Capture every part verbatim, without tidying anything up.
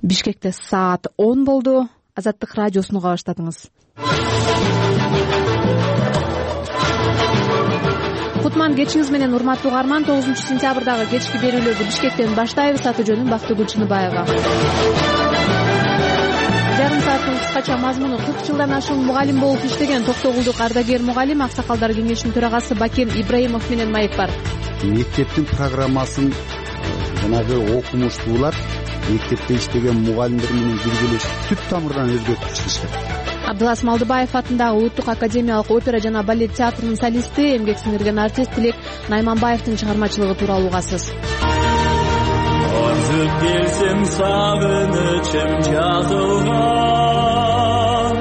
Бишкекте саат он болду. Азаттык радиосуну уга баштадыңыз. Кутман кечиңиз менен, урматтуу угарман. тогузунчу сентябрдагы кечки берүүлөрдү Бишкектен баштайбыз. Аты жөнүм Бактыгүл Чыныбаева. Жарым сааттын кыскача мазмуну: кырк жылдан ашуун мугалим болуп иштеген Токтогулдук ардагер мугалим, Аксакалдар кеңешинин төрагасы Бакем Ибраимов менен маек бар. Мектептин программасын жанагы окумуштуулар мектепте иштеген мугалимдер менен биргелешип түп тамырдан өзгөртүп чыгышты. Абдылас Малдыбаев атындагы Улуттук академиялык опера жана балет театрынын солисти, эмгек сиңирген артист Тилек Найманбаевдин чыгармачылыгы тууралуу угасыз. Арзып келсем сагынычым жазылган,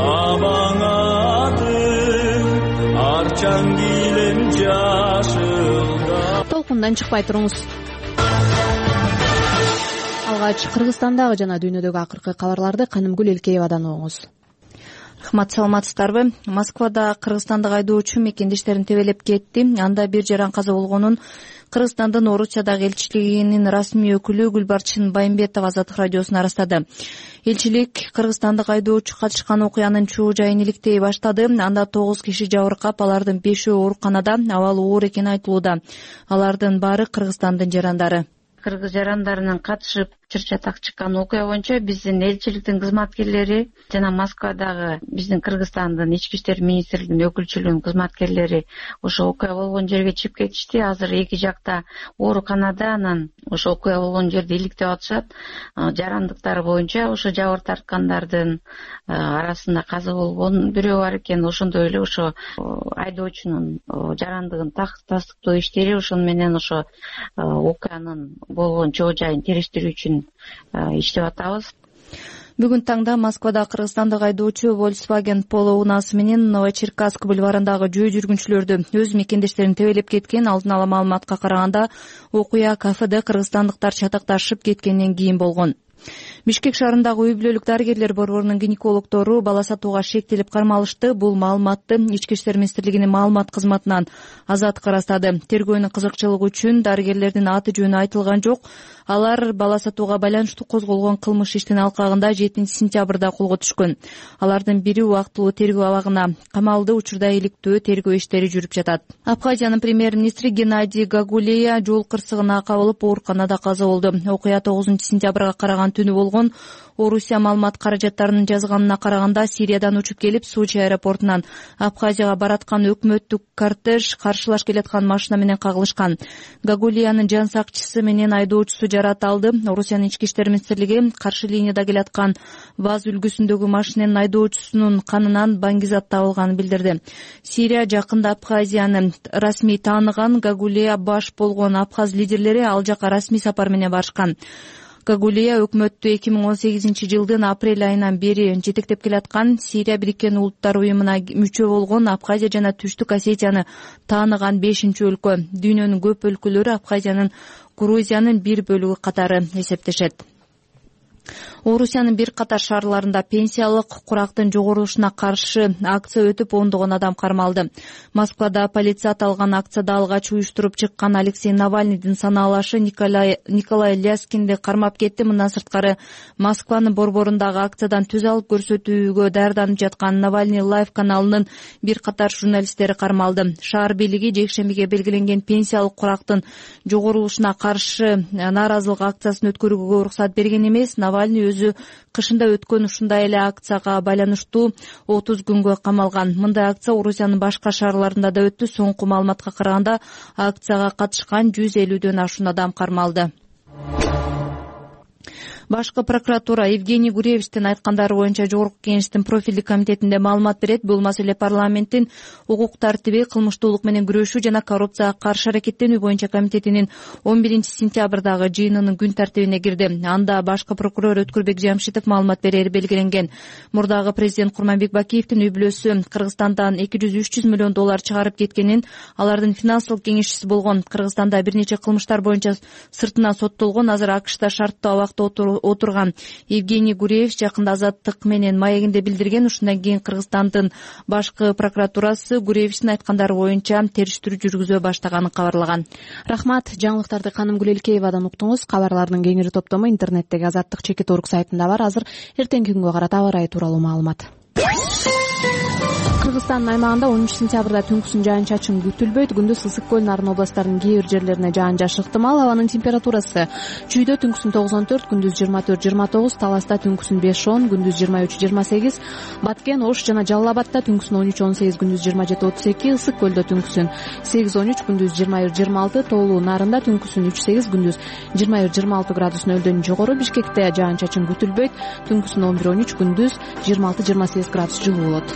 абаңатың арчаң кийлем жашылган. Толкундан чыкпай туруңуз. Алгач Кыргызстандагы жана дүйнөдөгү акыркы кабарларды Канымгүл Элкеевадан угуңуз. Рахмат, саламатсыздарбы? Москвада кыргызстандык айдоочу мекендештерин тебелеп кетти. Анда бир жаран каза болгонун Кыргызстандын Орусиядагы элчилигинин расмий өкүлү Гүлбарчын Байымбетова Азаттык радиосуна ырастады. Элчилик кыргызстандык айдоочу катышкан окуянын чоо жайын иликтей баштады. Анда тогуз киши жабыркап, алардын бешөө ооруканада, абалы оор экени айтылууда. Алардын баары Кыргызстандын жарандары. Кыргыз жарандарынын катышып чыр-чатак чыккан окуя боюнча биздин элчиликтин кызматкерлери жана Москвадагы биздин Кыргызстандын ички иштер министрлигинин өкүлчүлүгүнүн кызматкерлери ошо окуя болгон жерге чыгып кетишти. Азыр эки жакта ооруканада, анан ошо окуя болгон жерде иликтеп атышат. Жарандыктары боюнча ошо жабыр тарткандардын арасында каза болгон бирөө бар экен. Ошондой эле ошо айдоочунун жарандыгын тастыктоо иштери, ошону менен ошо окуянын болгон чоо жайын териштирүү үчүн иштеп атабыз. Бүгүн таңда Москвада кыргызстандык айдоочу Volkswagen Polo унаасы менен Новочеркасск бульварындагы жөө жүргүнчүлөрдү өз мекендештерин тебелеп кеткен. Алдын ала маалыматка караганда, окуя кафеде кыргызстандыктар чатакташып кеткенден кийин болгон. Бишкек шаарындагы үй бүлөлүк дарыгерлер борборунун гинекологдору бала сатууга шектелип кармалышты. Бул маалыматты Ички иштер министрлигинин маалымат кызматынан Азат ырастады. Тергөөнүн кызыкчылыгы үчүн дарыгерлердин аты жөнү айтылган жок. Алар бала сатууга байланыштуу козголгон кылмыш иштин алкагында жетинчи сентябрда колго түшкөн. Алардын бири убактылуу тергөө абагына камалды. Учурда иликтөө тергөө иштери жүрүп жатат. Абхазиянын премьер-министри Геннадий Гагулея жол кырсыгына кабылып ооруканада каза болду. Окуя тогузунчу сентябрга караган түнү болгон. Орусия маалымат каражаттарынын жазганына караганда, Сириядан учуп келип, Сочи аэропортунан Абхазияга бараткан өкмөттүк кортеж каршылаш келаткан машина менен кагылышкан. Гагулиянын жан сакчысы менен айдоочусу жарат алды. Орусиянын ички иштер министрлиги каршы линияда келаткан ВАЗ үлгүсүндөгү машинанын айдоочусунун канынан баңгизат табылганын билдирди. Сирия жакында Абхазияны расмий тааныган. Гагулия баш болгон абхаз лидерлери ал жака расмий сапар менен барышкан. Гагулия өкмөттү эки миң он сегизинчи жылдын апрель айынан бери жетектеп келаткан. Сирия Бириккен Улуттар уюмуна мүчө болгон Абхазия жана Түштүк Осетияны тааныган бешинчи өлкө. Дүйнөнүн көп өлкөлөрү Абхазиянын Грузиянын бир бөлүгү катары эсептешет. Орусиянын бир катар шаарларында пенсиялык курактын жогорулушуна каршы акция өтүп, ондогон адам кармалды. Москвада полиция аталган акцияда алгач уюштуруп чыккан Алексей Навальныйдын санаалашы Николай Николай Ляскинди кармап кетти. Мындан сырткары Москванын борборундагы акциядан түз алып көрсөтүүгө даярданып жаткан Навальный лайв каналынын бир катар журналисттери кармалды. Шаар бийлиги жекшембиге белгиленген пенсиялык курактын жогорулушуна каршы нааразылык акциясын өткөрүүгө уруксат берген эмес. Навальный өзү кышында өткөн ушундай эле акцияга байланыштуу отуз күнгө камалган. Мындай акция Орусиянын башка шаарларында да өттү. Соңку маалыматка караганда акцияга катышкан жүз элүүдөн ашуун адам кармалды. Башкы прокуратура Евгений Гуревичтин айткандары боюнча Жогорку Кеңештин профилдик комитетинде маалымат берет. Бул маселе парламенттин укук тартиби, кылмыштуулук менен күрөшүү жана коррупцияга каршы аракеттенүү боюнча комитетинин он биринчи сентябрдагы жыйынынын күн тартибине кирди. Анда башкы прокурор Өткүрбек Жамшитов маалымат берери белгиленген. Мурдагы президент Курманбек Бакиевдин үй бүлөсү Кыргызстандан эки жүз үч жүз миллион доллар чыгарып кеткенин, алардын финансылык кеңешчиси болгон, Кыргызстанда бир нече кылмыштар боюнча сыртынан соттолгон, азыр АКШда шарттуу абакта отурган. Евгений Гуреев жакында Азаттык менен маегинде билдирген. Ушундан кийин Кыргызстандын башкы прокуратурасы Гуреевдин айткандары боюнча териштирүү жүргүзө баштаганын кабарлаган. Рахмат. Жаңылыктарды Каным Гүлелкеевадан уктуңуз. Кабарлардын кеңири топтому интернеттеги Азаттык чекит орг сайтында бар. Азыр эртеңки күнгө карата аба ырайы тууралуу маалымат. Кыргызстандын аймагында он үч сентябрда түнкүсүн жаан-чачын күтүлбөйт. Күндүз ысык көл Нарын областарынын кээ бир жерлерине жаан-жашы ыктымал. Абанын температурасы Чүйдө түнкүсүн тогуз он төрт, күндүз жыйырма төрт жыйырма тогуз, Таласта түнкүсүн беш он, күндүз жыйырма үч жыйырма сегиз, Баткен, Ош жана Жалал Абадта түнкүсүн он үч он сегиз, күндүз жыйырма жети отуз эки, Ысык көлдө түнкүсүн сегиз он үч, күндүз жыйырма бир жыйырма алты, Тоолуу Нарында түнкүсүн үч сегиз, күндүз жыйырма бир жыйырма алты градус нөлдөн жогору. Бишкекте жаан-чачын күтүлбөйт. Түнкүсүн он бир он үч, күндүз жыйырма алты жыйырма сегиз градус жылуу болот.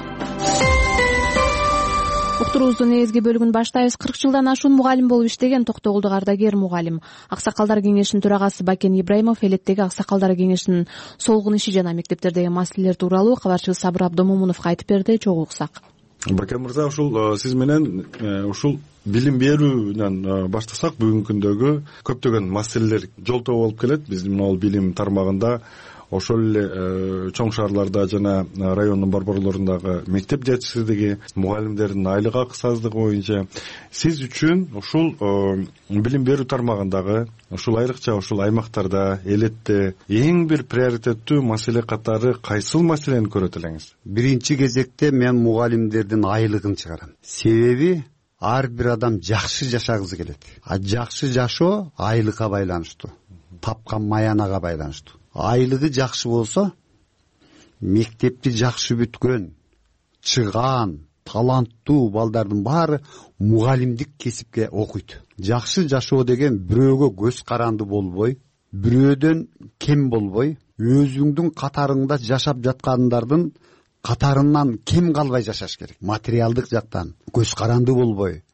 Уктуруубуздун негизги бөлүгүн баштайбыз. кырк жылдан ашуун мугалим болуп иштеген Токтогулдук ардагер мугалим, Аксакалдар кеңешинин төрагасы Бакен Ибраимов элеттеги Аксакалдар кеңешинин солгун иши жана мектептердеги маселелер тууралуу кабарчыбыз Сабыр Абдомомунов айтып берди. Чогуу уксак. Бакен мырза, ушул сиз менен ушул билим берүүнөн баштасак, бүгүнкү күндөгү көптөгөн маселелер жолтоо болуп келет биздин могул билим тармагында. Ошол эле чоң шаарларда жана райондун борборлорундагы мектеп жетишсиздиги, мугалимдердин айлык акысыздыгы боюнча сиз үчүн ушул билим берүү тармагындагы, ушул айрыкча ушул аймактарда, элетте эң бир приоритеттүү маселе катары кайсыл маселени көрөт элеңиз? Биринчи кезекте мен мугалимдердин айлыгын чыгарам. Себеби ар бир адам жакшы жашагысы келет. А жакшы жашоо айлыкка байланыштуу, тапкан маянага байланыштуу. Айлыгы жакшы болсо, мектепти жакшы бүткөн, чыган, таланттуу балдардын баары мугалимдик кесипке окуйт. Жакшы жашоо деген бирөөгө көз каранды болбой, бирөөдөн кем болбой, өзүңдүн катарыңда жашап жаткандардын катарынан кем калбай жашаш керек. Материалдык жактан көз каранды болбой,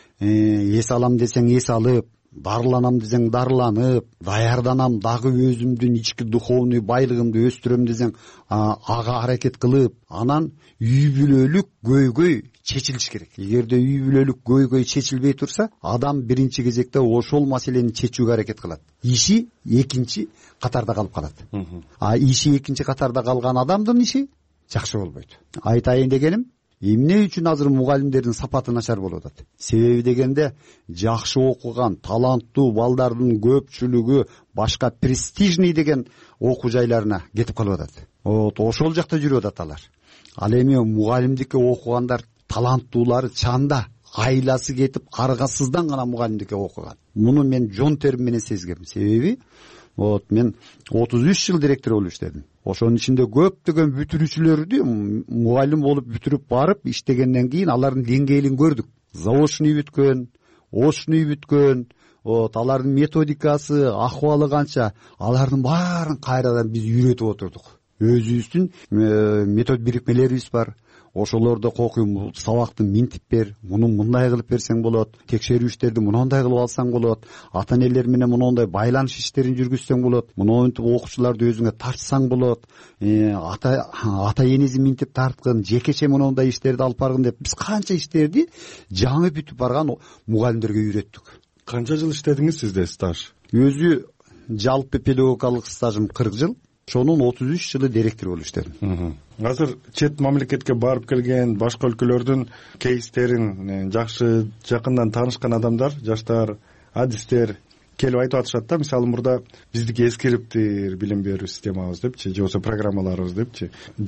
эс алам десең эс алып, дарыланам десең дарыланып, даярданам дагы өзүмдүн ички духовный байлыгымды өстүрөм десең ага аракет кылып, анан үй бүлөлүк көйгөй чечилиш керек. Эгерде үй бүлөлүк көйгөй чечилбей турса, адам биринчи кезекте ошол маселени чечүүгө аракет кылат. Иши экинчи катарда калып калат. А иши экинчи катарда калган адамдын иши жакшы болбойт. Айтайын дегеним, эмне үчүн азыр мугалимдердин сапаты начар болуп атат? Себеби дегенде, жакшы окуган, таланттуу балдардын көпчүлүгү башка престижный деген окуу жайларына кетип калып атат. Вот ошол жакта жүрүп атат алар. Ал эми мугалимдикке окугандар таланттуулары чанда, айласы кетип аргасыздан гана мугалимдикке окуган. Муну мен жон терим менен сезгем. Себеби вот мен отуз үч жыл директор болуп иштедим. Ошонун ичинде көптөгөн бүтүрүүчүлөрдү мугалим болуп бүтүрүп барып иштегенден кийин алардын деңгээлин көрдүк. Заочный бүткөн, очный бүткөн, вот алардын методикасы, акыбалы канча, алардын баарын кайрадан биз үйрөтүп отурдук. Өзүбүздүн метод бирикмелерибиз бар. Ошолорду окуйм, сабакты минтип бер, муну мындай кылып берсең болот, текшерүү иштерди мындай кылып алсаң болот, ата энелер менен мындай байланыш иштерин жүргүзсөң болот, мынтип окуучуларды өзүңө тартсаң болот, ата ата энеси минтип тарткын, жекече мындай иштерди алып баргын деп биз канча иштерди жаңы бүтүп барган мугалимдерге үйрөттүк. Канча жыл иштедиңиз сизде стаж? Өзү жалпы педагогикалык стажым кырк жыл. Ошонун отуз үч жылы директор болуп иштедим. Азыр чет мамлекетке барып келген, башка өлкөлөрдүн кейстерин жакшы жакындан таанышкан адамдар, жаштар, адистер келип айтып атышат да, мисалы мурда биздики эскириптир билим берүү системабыз депчи, же болбосо программаларыбыз депчи.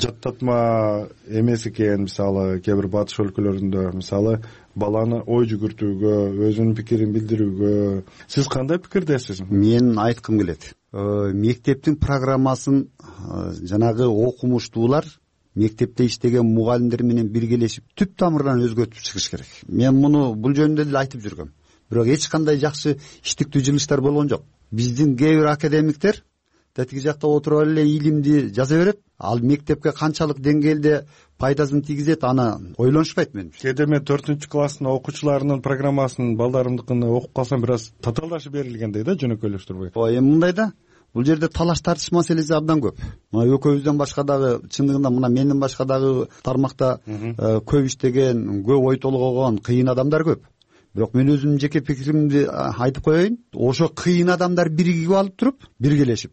Жаттатма эмес экен, мисалы кээ бир батыш өлкөлөрүндө, мисалы баланы ой жүгүртүүгө, өзүнүн пикирин билдирүүгө. Сиз кандай пикирдесиз? Мен айткым келет. Мектептин программасын жанагы окумуштуулар мектепте иштеген мугалимдер менен биргелешип түп тамырдан өзгөртүп чыгыш керек. Мен муну бул жөнүндө эле айтып жүргөм. Бирок эч кандай жакшы иштиктүү жылыштар болгон жок. Биздин кээ бир академиктер тетиги жакта отуруп эле илимди жаза берет. Ал мектепке канчалык деңгээлде пайдасын тийгизет, аны ойлонушпайт менимче. Кээде мен төртүнчү класстын окуучуларынын программасын балдарымдыкын окуп калсам бир аз татаалдашып берилгендей да, жөнөкөйлөштүрбөй. Ой, эми мындай да, бул жерде талаш тартыш маселеси абдан көп. Мына экөөбүздөн башка дагы, чындыгында мына менден башка дагы тармакта көп иштеген, көп ой толгогон кыйын адамдар көп. Бирок мен өзүмдүн жеке пикиримди айтып коеюн. Ошо кыйын адамдар биригип алып туруп, биргелешип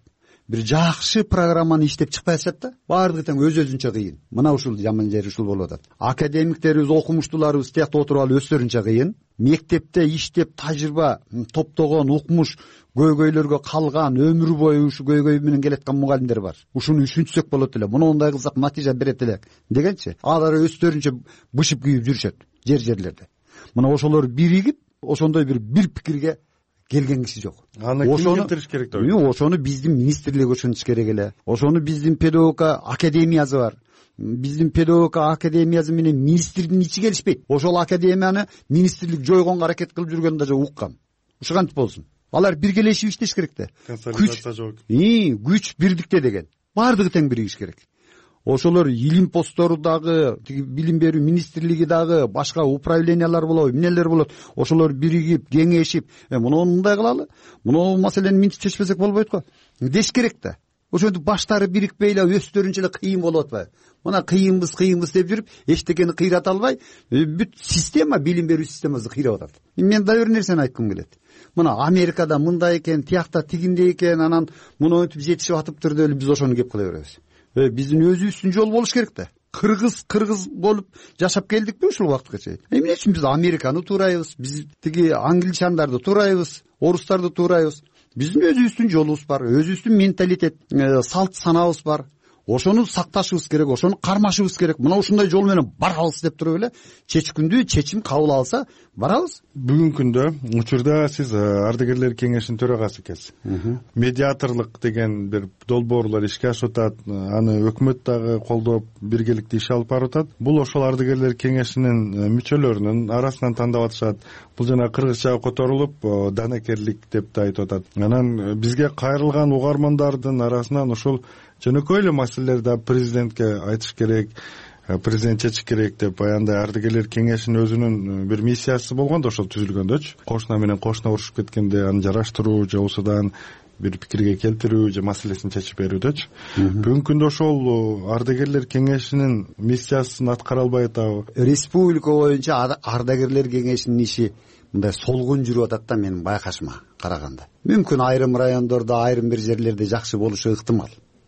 бир жакшы программаны иштеп чыкпай атышат да, баардыгы тең өз өзүнчө кыйын. Мына ушул жаман жери ушул болуп атат. Академиктерибиз, окумуштууларыбыз тиякта отуруп алып өздөрүнчө кыйын. Мектепте иштеп тажрыйба топтогон, укмуш көйгөйлөргө калган, өмүр бою ушу көйгөй менен келаткан мугалимдер бар. Ушуну ишинтсек болот эле, мындай кылсак натыйжа берет эле дегенчи. Алар өздөрүнчө бышып күйүп жүрүшөт жер-жерлерде. Мына ошолор биригип, ошондой бир бир пикирге келген киши жок. Аны ким келтириш керек деп ойлойм? Ошону биздин министрлик ошентиш керек эле. Ошону биздин педагогика академиясы бар. Биздин педагогика академиясы менен министрдин ичи келишпейт. Ошол академияны министрлик жойгонго аракет кылып жүргөнүн да уккам. Ушу кантип болсун? Алар биргелешип иштеш керек да. Консолидация жок. И, күч бирдикте деген. Баардыгы тең биригиш керек. Ошолор илим посттору дагы, тиги билим берүү министрлиги дагы, башка управлениялар болобу, эмнелер болот. Ошолор биригип, кеңешип, муну мындай кылалы, муну маселени мынтип чечпесек болбойт го деш керек да. Ошентип баштары бирикпей эле өздөрүнчө эле кыйын болуп атпайбы? Мына кыйынбыз, кыйынбыз деп жүрүп, эчтекени кыйрата албай, бүт система, билим берүү системасы кыйрап атат. Мен да бир нерсени айткым келет. Мына Америкада мындай экен, тиякта тигиндей экен, анан муну өтүп жетишип атыптыр деп эле биз ошону кеп кыла беребиз. Биздин өзүбүздүн жол болуш керек да. Кыргыз кыргыз болуп жашап келдикпи ушул убакытка чейин? Эмне үчүн биз Американы туурайбыз, биз тиги англичандарды туурайбыз, орустарды туурайбыз? Биздин өзүбүздүн жолубуз бар, өзүбүздүн менталитет, салт санабыз бар. Ошону сакташыбыз керек, ошону кармашыбыз керек. Мына ушундай жол менен барабыз деп туруп эле чечкиндүү чечим кабыл алса барабыз. Бүгүнкү күндө учурда сиз ардагерлер кеңешинин төрагасы экенсиз. Медиаторлук деген бир долбоорлор ишке ашып атат, аны өкмөт дагы колдоп, биргеликте иш алып барып атат. Бул ошол ардагерлер кеңешинин мүчөлөрүнүн арасынан тандап атышат. Бул жана кыргызча которулуп, данакерлик деп да айтып атат. Анан бизге кайрылган угармандардын арасынан ушул жөнөкөй эле маселелерди президентке айтыш керек, президент чечиш керек деп аяндай ардагерлер кеңешинин өзүнүн бир миссиясы болгон да ошол түзүлгөндөчү. Кошуна менен кошуна урушуп кеткенде аны жараштыруу же усудан бир пикирге келтирүү же маселесин чечип берүүдөчү. Бүгүнкү күндө ошол ардагерлер кеңешинин миссиясын аткара албай атабы? Республика боюнча ардагерлер кеңешинин иши мындай солгун жүрүп атат да, менин байкашыма караганда. Мүмкүн айрым райондордо, айрым бир жерлерде жакшы болушу ыктымал.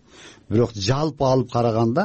Бирок жалпы алып караганда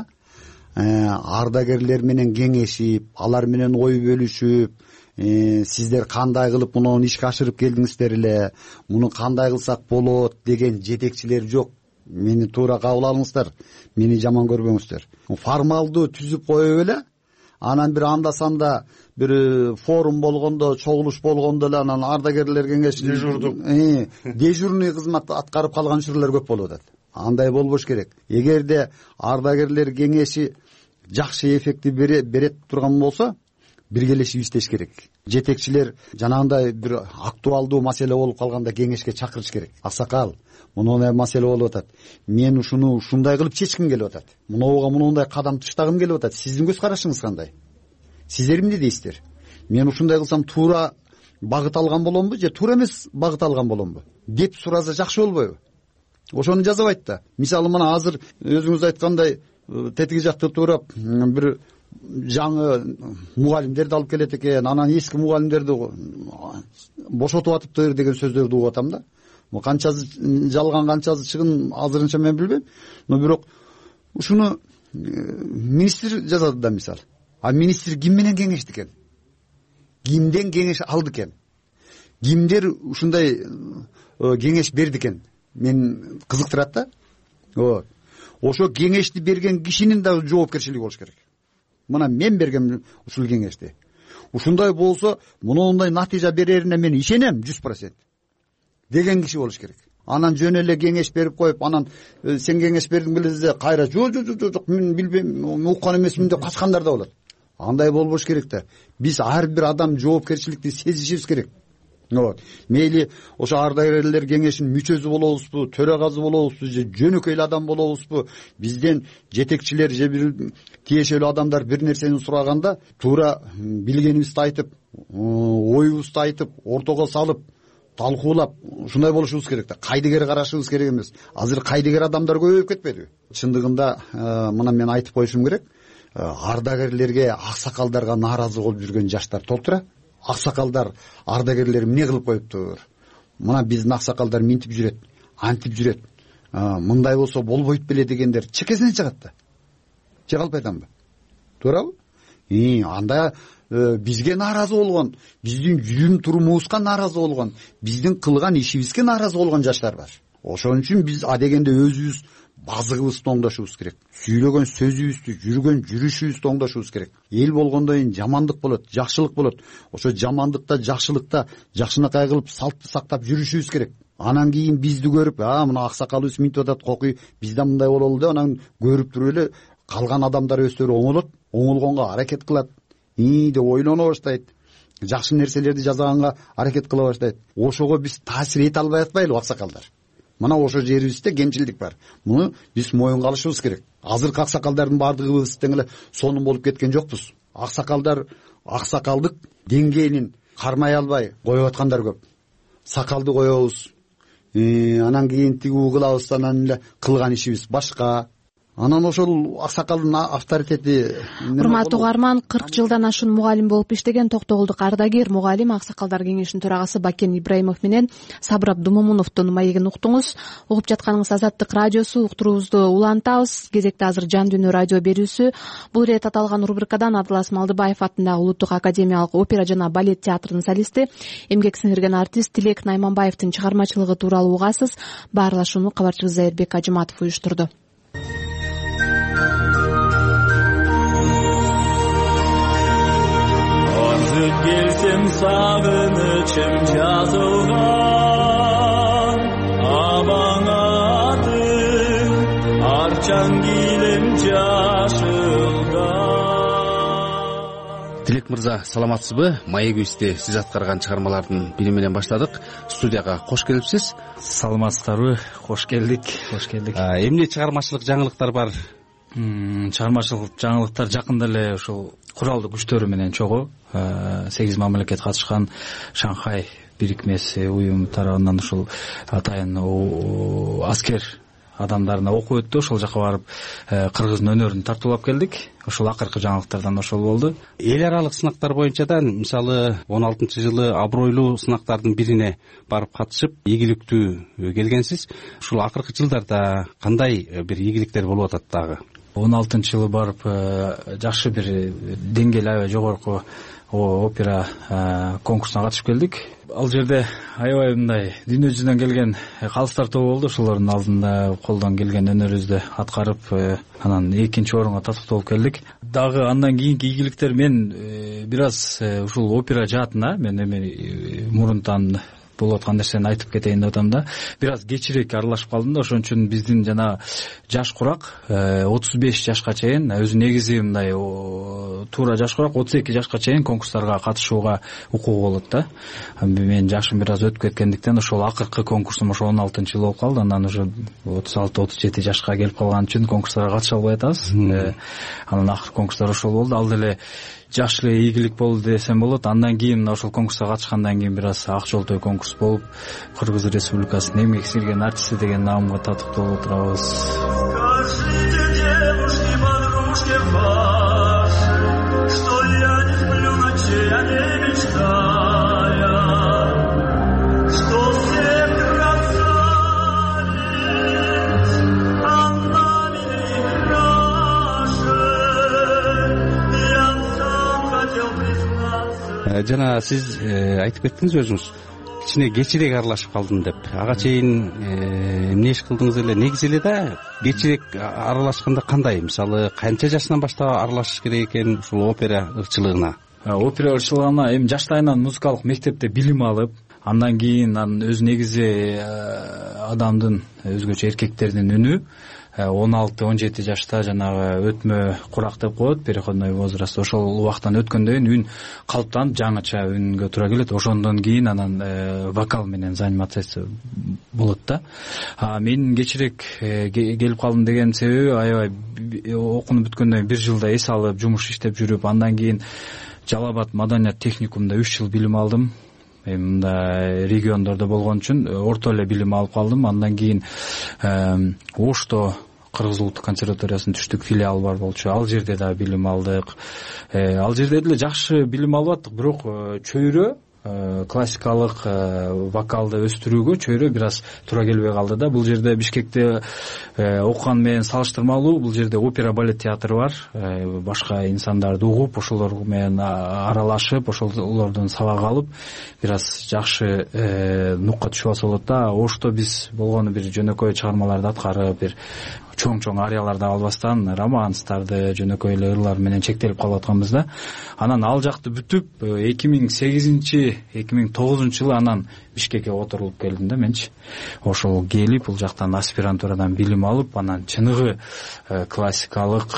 ардагерлер менен кеңешип, алар менен ой бөлүшүп, сиздер кандай кылып муну ишке ашырып келдиңиздер эле, муну кандай кылсак болот деген жетекчилер жок. Мени туура кабыл алыңыздар, мени жаман көрбөңүздөр. Формалдуу түзүп коюп эле, анан бир анда санда бир форум болгондо, чогулуш болгондо эле анан ардагерлер кеңешинин дежурдук дежурный кызмат аткарып калган учурлар көп болуп атат. Андай болбош керек. Эгерде ардагерлер кеңеши жакшы эффекти берет турган болсо, биргелешип иштеш керек. Жетекчилер жанагындай бир актуалдуу маселе болуп калганда кеңешке чакырыш керек. Аксакал, мындай маселе болуп атат. Мен ушуну ушундай кылып чечким келип атат. Мынауга мындай кадам таштагым келип атат. Сиздин көз карашыңыз кандай? Сиздер эмне дейсиздер? Мен ушундай кылсам туура багыт алган боломбу же туура эмес багыт алган боломбу деп сураса жакшы болбойбу? Ошону жазабайт да. Мисалы мына азыр өзүңүз айткандай тетиги жакты туурап бир жаңы мугалимдерди алып келет экен, анан эски мугалимдерди бошотуп атыптыр деген сөздөрдү угуп атам да. Бул канчасы жалган, канчасы чыгын азырынча мен билбейм. Но бирок ушуну министр жазат да мисалы. А министр ким менен кеңешти экен? Кимден кеңеш алды экен? Кимдер ушундай кеңеш берди экен? Мен кызыктырат да. Вот. Ошо кеңешти берген кишинин да жоопкерчилиги болуш керек. Мына мен берген ушул кеңешти. Ушундай болсо, мындай натыйжа берерине мен ишенем жүз процент деген киши болуш керек. Анан жөн эле кеңеш берип коюп, анан сен кеңеш бердиң беле, кайра жок жок жок мен билбейм, уккан эмесмин деп качкандар да болот. Андай болбош керек да. Биз ар бир адам жоопкерчиликти сезишибиз керек. Вот. Мейли ошо ардагерлер кеңешинин мүчөсү болобузбу, төрагасы болобузбу же жөнөкөй эле адам болобузбу, бизден жетекчилер же бир тиешелүү адамдар бир нерсени сураганда туура билгенибизди айтып, оюбузду айтып, ортого салып, талкуулап, ушундай болушубуз керек да. Кайдыгер карашыбыз керек эмес. Азыр кайдыгер адамдар көбөйүп кетпедиби? Чындыгында мына мен айтып коюшум керек. Ардагерлерге, аксакалдарга нааразы болуп жүргөн жаштар толтура. Аксакалдар ардагерлер эмне кылып коюптур? Мына биздин аксакалдар минтип жүрөт, антип жүрөт. мындай болсо болбойт беле дегендер чекесинен чыгат да. Чыга албай атамбы? Туурабы? Анда бизге нааразы болгон, биздин жүрүм турумубузга нааразы болгон, биздин кылган ишибизге нааразы болгон жаштар бар. Ошон үчүн биз адегенде өзүбүз базыгыбызды оңдошубуз керек. Сүйлөгөн сөзүбүздү, жүргөн жүрүшүбүздү оңдошубуз керек. Эл болгондон кийин жамандык болот, жакшылык болот. Ошо жамандыкта, жакшылыкта жакшынакай кылып салтты сактап жүрүшүбүз керек. Анан кийин бизди көрүп, а мына аксакалыбыз минтип атат, кокуй биз да мындай бололу деп анан көрүп туруп эле калган адамдар өздөрү оңолот, оңолгонго аракет кылат, ии деп ойлоно баштайт. Жакшы нерселерди жасаганга аракет кыла баштайт. Ошого биз таасир эте албай атпайлыбы аксакалдар? Мына ошо жерибизде кемчилдик бар. Муну биз моюнга алышыбыз керек. Азыркы аксакалдардын баардыгыбыз тең эле сонун болуп кеткен жокпуз. Аксакалдар аксакалдык деңгээлин кармай албай коюп аткандар көп. Сакалды коебуз, анан кийин тигүү кылабыз, анан эле кылган ишибиз башка. Анан ошол аксакалдын авторитети. Урматтуу угарман, кырк жылдан ашуун мугалим болуп иштеген Токтогулдук ардагер мугалим Аксакалдар кеңешинин төрагасы Бакен Ибраимов менен Сабыр Абдумомуновдун маегин уктуңуз. Угуп жатканыңыз Азаттык радиосу. Уктуруубузду улантабыз. Кезекте азыр Жан дүйнө радио берүүсү. Бул ирет аталган рубрикадан Абдылас Малдыбаев атындагы Улуттук академиялык опера жана балет театрынын солисти, эмгек сиңирген артист Тилек Найманбаевдин чыгармачылыгы тууралуу угасыз. Баарлашууну кабарчыбыз Зайырбек Ажыматов уюштурду. Келсем сагынычым жазылган, амаңатың арчаң килем жашылган. Тилек мырза, саламатсызбы? Маегибизде сиз аткарган чыгармалардын бири менен баштадык. Студияга кош келипсиз. Саламатсыздарбы? Кош келдик. Кош келдик. Эмне чыгармачылык жаңылыктар бар? Чыгармачылык жаңылыктар жакында эле ушул куралдуу күчтөрү менен чогуу сегиз мамлекет катышкан Шанхай бирикмеси уюму тарабынан ушул атайын аскер адамдарына окуу өттү. Ошол жака барып кыргыздын өнөрүн тартуулап келдик. Ошол акыркы жаңылыктардан ошол болду. Эл аралык сынактар боюнча да, мисалы он алтынчы жылы абройлуу сынактардын бирине барып катышып, ийгиликтүү келгенсиз. Ушул акыркы жылдарда кандай бир ийгиликтер болуп атат дагы? он алтынчы жылы барып жакшы бир деңгээл аябай жогорку опера конкурсуна катышып келдик. Ал жерде аябай мындай дүйнө жүзүнөн келген калыстар тобу болду. Ошолордун алдында колдон келген өнөрүбүздү аткарып, анан экинчи орунга татыкталып келдик. Дагы андан кийинки ийгиликтер, мен бир аз ушул опера жаатына, мен эми мурунтан болуп аткан нерсени айтып кетейин деп атам да. Бир аз кечирээк аралашып калдым да, ошон үчүн биздин жана жаш курак отуз беш жашка чейин, өзү негизи мындай туура жаш курак отуз эки жашка чейин конкурстарга катышууга укугу болот да. Мен жашым бир аз өтүп кеткендиктен ошол акыркы конкурсум ошо он алтынчы жылы болуп калды. Андан уже отуз алты отуз жети жашка келип калган үчүн конкурстарга катыша албай атабыз. Анан акыркы конкурстар ошол болду. Ал деле жаш эле ийгилик болду десем болот. Андан кийин ошол конкурска катышкандан кийин бир аз ак жолтой конкурс болуп, Кыргыз Республикасынын эмгек сиңирген артисти деген наамга татыкталып отурабыз. Жана сиз айтып кеттиңиз өзүңүз, кичине кечирээк аралашып калдым деп. Ага чейин эмне иш кылдыңыз эле? Негизи эле да кечирээк аралашканда кандай? Мисалы, канча жашынан баштап аралашыш керек экен ушул опера ырчылыгына? Опера ырчылыгына эми жаштайынан музыкалык мектепте билим алып, андан кийин анын өз негизи адамдын, өзгөчө эркектердин үнү он алты он жети жашта жанагы өтмө курак деп коет, переходной возраст. Ошол убактан өткөндөн кийин үн калыптанып жаңыча үнгө туура келет. Ошондон кийин анан вокал менен заниматься болот да. Мен кечирээк келип калдым деген себеби, аябай окууну бүткөндөн кийин бир жылда эс алып, жумуш иштеп жүрүп, андан кийин Жалал Абад маданият техникумда үч жыл билим алдым. Эми мындай региондордо болгон үчүн орто эле билим алып калдым. Андан кийин Ошто Кыргыз улуттук консерваториясынын түштүк филиалы бар болчу. Ал жерде да билим алдык. Ал жерде деле жакшы билим алып аттык, бирок чөйрө классикалык вокалды өстүрүүгө чөйрө бир аз туура келбей калды да. Бул жерде Бишкекте окуган менен салыштырмалуу бул жерде опера балет театры бар. Башка инсандарды угуп, ошолор менен аралашып, ошолордон сабак алып бир аз жакшы нукка түшүп алса болот да. Ошто биз болгону бир жөнөкөй чыгармаларды аткарып, бир чоң-чоң арияларды албастан романстарды, жөнөкөй эле ырлар менен чектелип калып атканбыз да. Анан ал жакты бүтүп эки миң сегизинчи эки миң тогузунчу жылы анан Бишкекке которулуп келдим да менчи. Ошол келип бул жактан аспирантурадан билим алып, анан чыныгы классикалык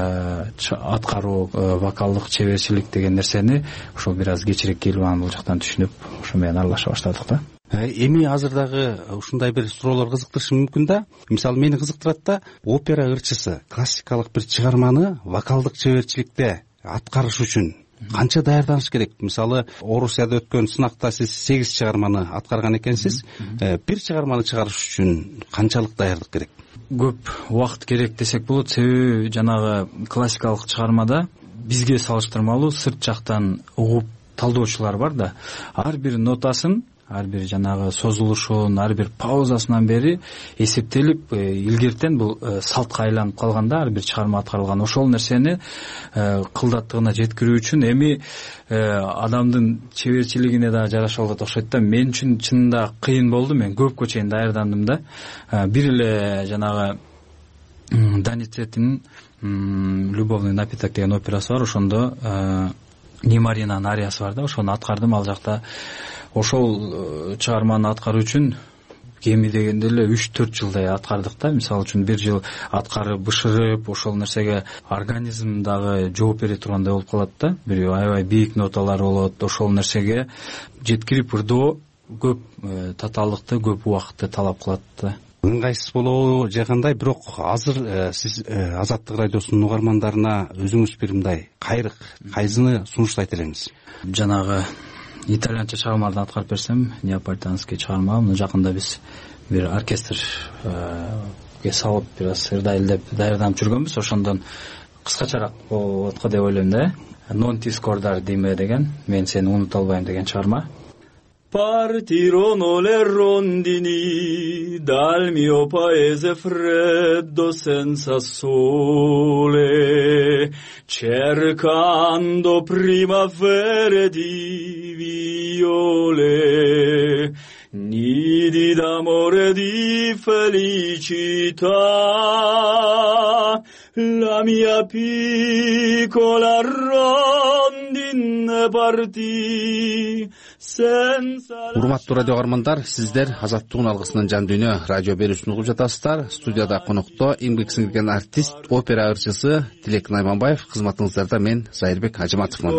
аткаруу, вокалдык чеберчилик деген нерсени ошол бир аз кечирээк келип анан бул жактан түшүнүп, ошо менен аралаша баштадык да. Эми азыр дагы ушундай бир суроолор кызыктырышы мүмкүн да. Мисалы мени кызыктырат да, опера ырчысы классикалык бир чыгарманы вокалдык чеберчиликте аткарыш үчүн канча даярданыш керек? Мисалы Орусияда өткөн сынакта сиз сегиз чыгарманы аткарган экенсиз. Бир чыгарманы чыгарыш үчүн канчалык даярдык керек? Көп убакыт керек десек болот. Себеби жанагы классикалык чыгармада бизге салыштырмалуу сырт жактан угуп талдоочулар бар да. Ар бир нотасын, ар бир жанагы созулушун, ар бир паузасынан бери эсептелип, илгертен бул салтка айланып калган да, ар бир чыгарма аткарылган. Ошол нерсени кылдаттыгына жеткирүү үчүн эми адамдын чеберчилигине да жараша болот окшойт да. Мен үчүн чынында кыйын болду. Мен көпкө чейин даярдандым да. Бир эле жанагы Даницеттин «Любовный напиток» деген операсы бар. Ошондо Немаринанын ариясы бар да. Ошону аткардым ал жакта. Ошол чыгарманы аткаруу үчүн кеми дегенде эле үч төрт жылдай аткардык да. Мисалы үчүн бир жыл аткарып, бышырып, ошол нерсеге организм дагы жооп бере тургандай болуп калат да. Бир аябай бийик ноталар болот. Ошол нерсеге жеткирип ырдоо көп татаалыкты, көп убакытты талап кылат да. Ыңгайсыз болобу же кандай? Бирок азыр сиз Азаттык радиосунун угармандарына өзүңүз бир мындай кайрык, кайсыны сунуштайт элеңиз? Жанагы итальянча чыгармаларды аткарып берсем, неаполитанский чыгарма. Муну жакында биз бир оркестрге салып бир аз ырдайлы деп даярданып жүргөнбүз. Ошондон кыскачараак болот го деп ойлойм да. Non ti scordare di me деген, мен сени унута албайм деген чыгарма. Partirono le rondini dal mio paese freddo senza sole, cercando primavere di viole, nidi d'amore di felicità. La mia piccola rondine partì. Урматтуу радио каармандар, сиздер Азаттыктын алгысынын жан дүйнө радио берүүсүн угуп жатасыздар. Студияда конокто эмгек сиңирген артист, опера ырчысы Тилек Найманбаев. Кызматыңыздарда мен Зайырбек Ажыматовмун.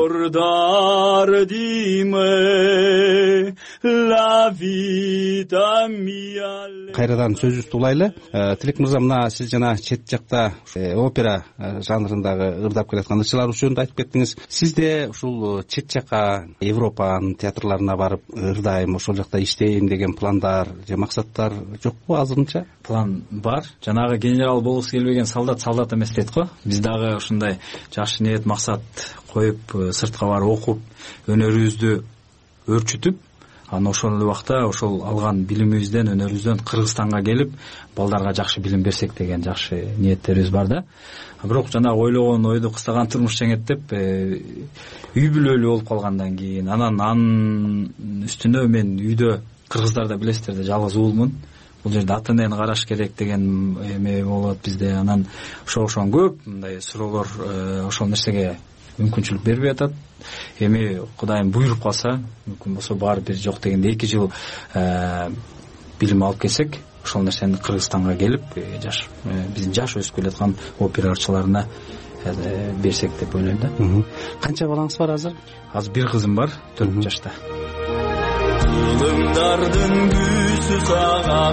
Кайрадан сөзүбүздү улайлы. Тилек мырза, мына сиз жана чет жакта опера жанрындагы ырдап келаткан ырчылар жөнүндө айтып кеттиңиз. Сизде ушул чет жакка, Европанын театрларына барып ырдайм, ошол жакта иштейм деген пландар же максаттар жокпу азырынча? План бар. Жанагы генерал болгусу келбеген солдат солдат эмес дейт го. Биз дагы ушундай жакшы ниет, максат коюп, сыртка барып окуп, өнөрүбүздү өрчүтүп, анан ошол убакта ошол алган билимибизден, өнөрүбүздөн Кыргызстанга келип, балдарга жакшы билим берсек деген жакшы ниеттерибиз бар да. Бирок жанагы ойлогон ойду кыстаган турмуш жеңеттеп, үй бүлөлүү болуп калгандан кийин, анан анын үстүнө мен үйдө, кыргыздарда билесиздер да, жалгыз уулмун. Бул жерде ата энени караш керек деген эме болот бизде. Анан ошо-ошон көп мындай суроолор ошол нерсеге мүмкүнчүлүк бербей атат. Эми Кудайым буйруп калса, мүмкүн болсо бар бир жок дегенде эки жыл билим алып келсек, ошол нерсени Кыргызстанга келип, жаш биздин жаш өсүп келаткан опера ырчыларына берсек деп ойлойм да. Канча балаңыз бар азыр? Азыр бир кызым бар, төрт жашта. Yılımdardın güçsü sağa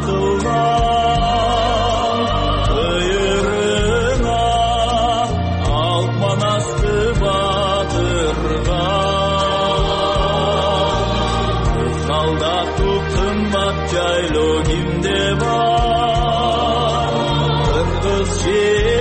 katılan kıyırına Alpman astı batırgan Kızalda tuttun bat caylo kimde var Kırgız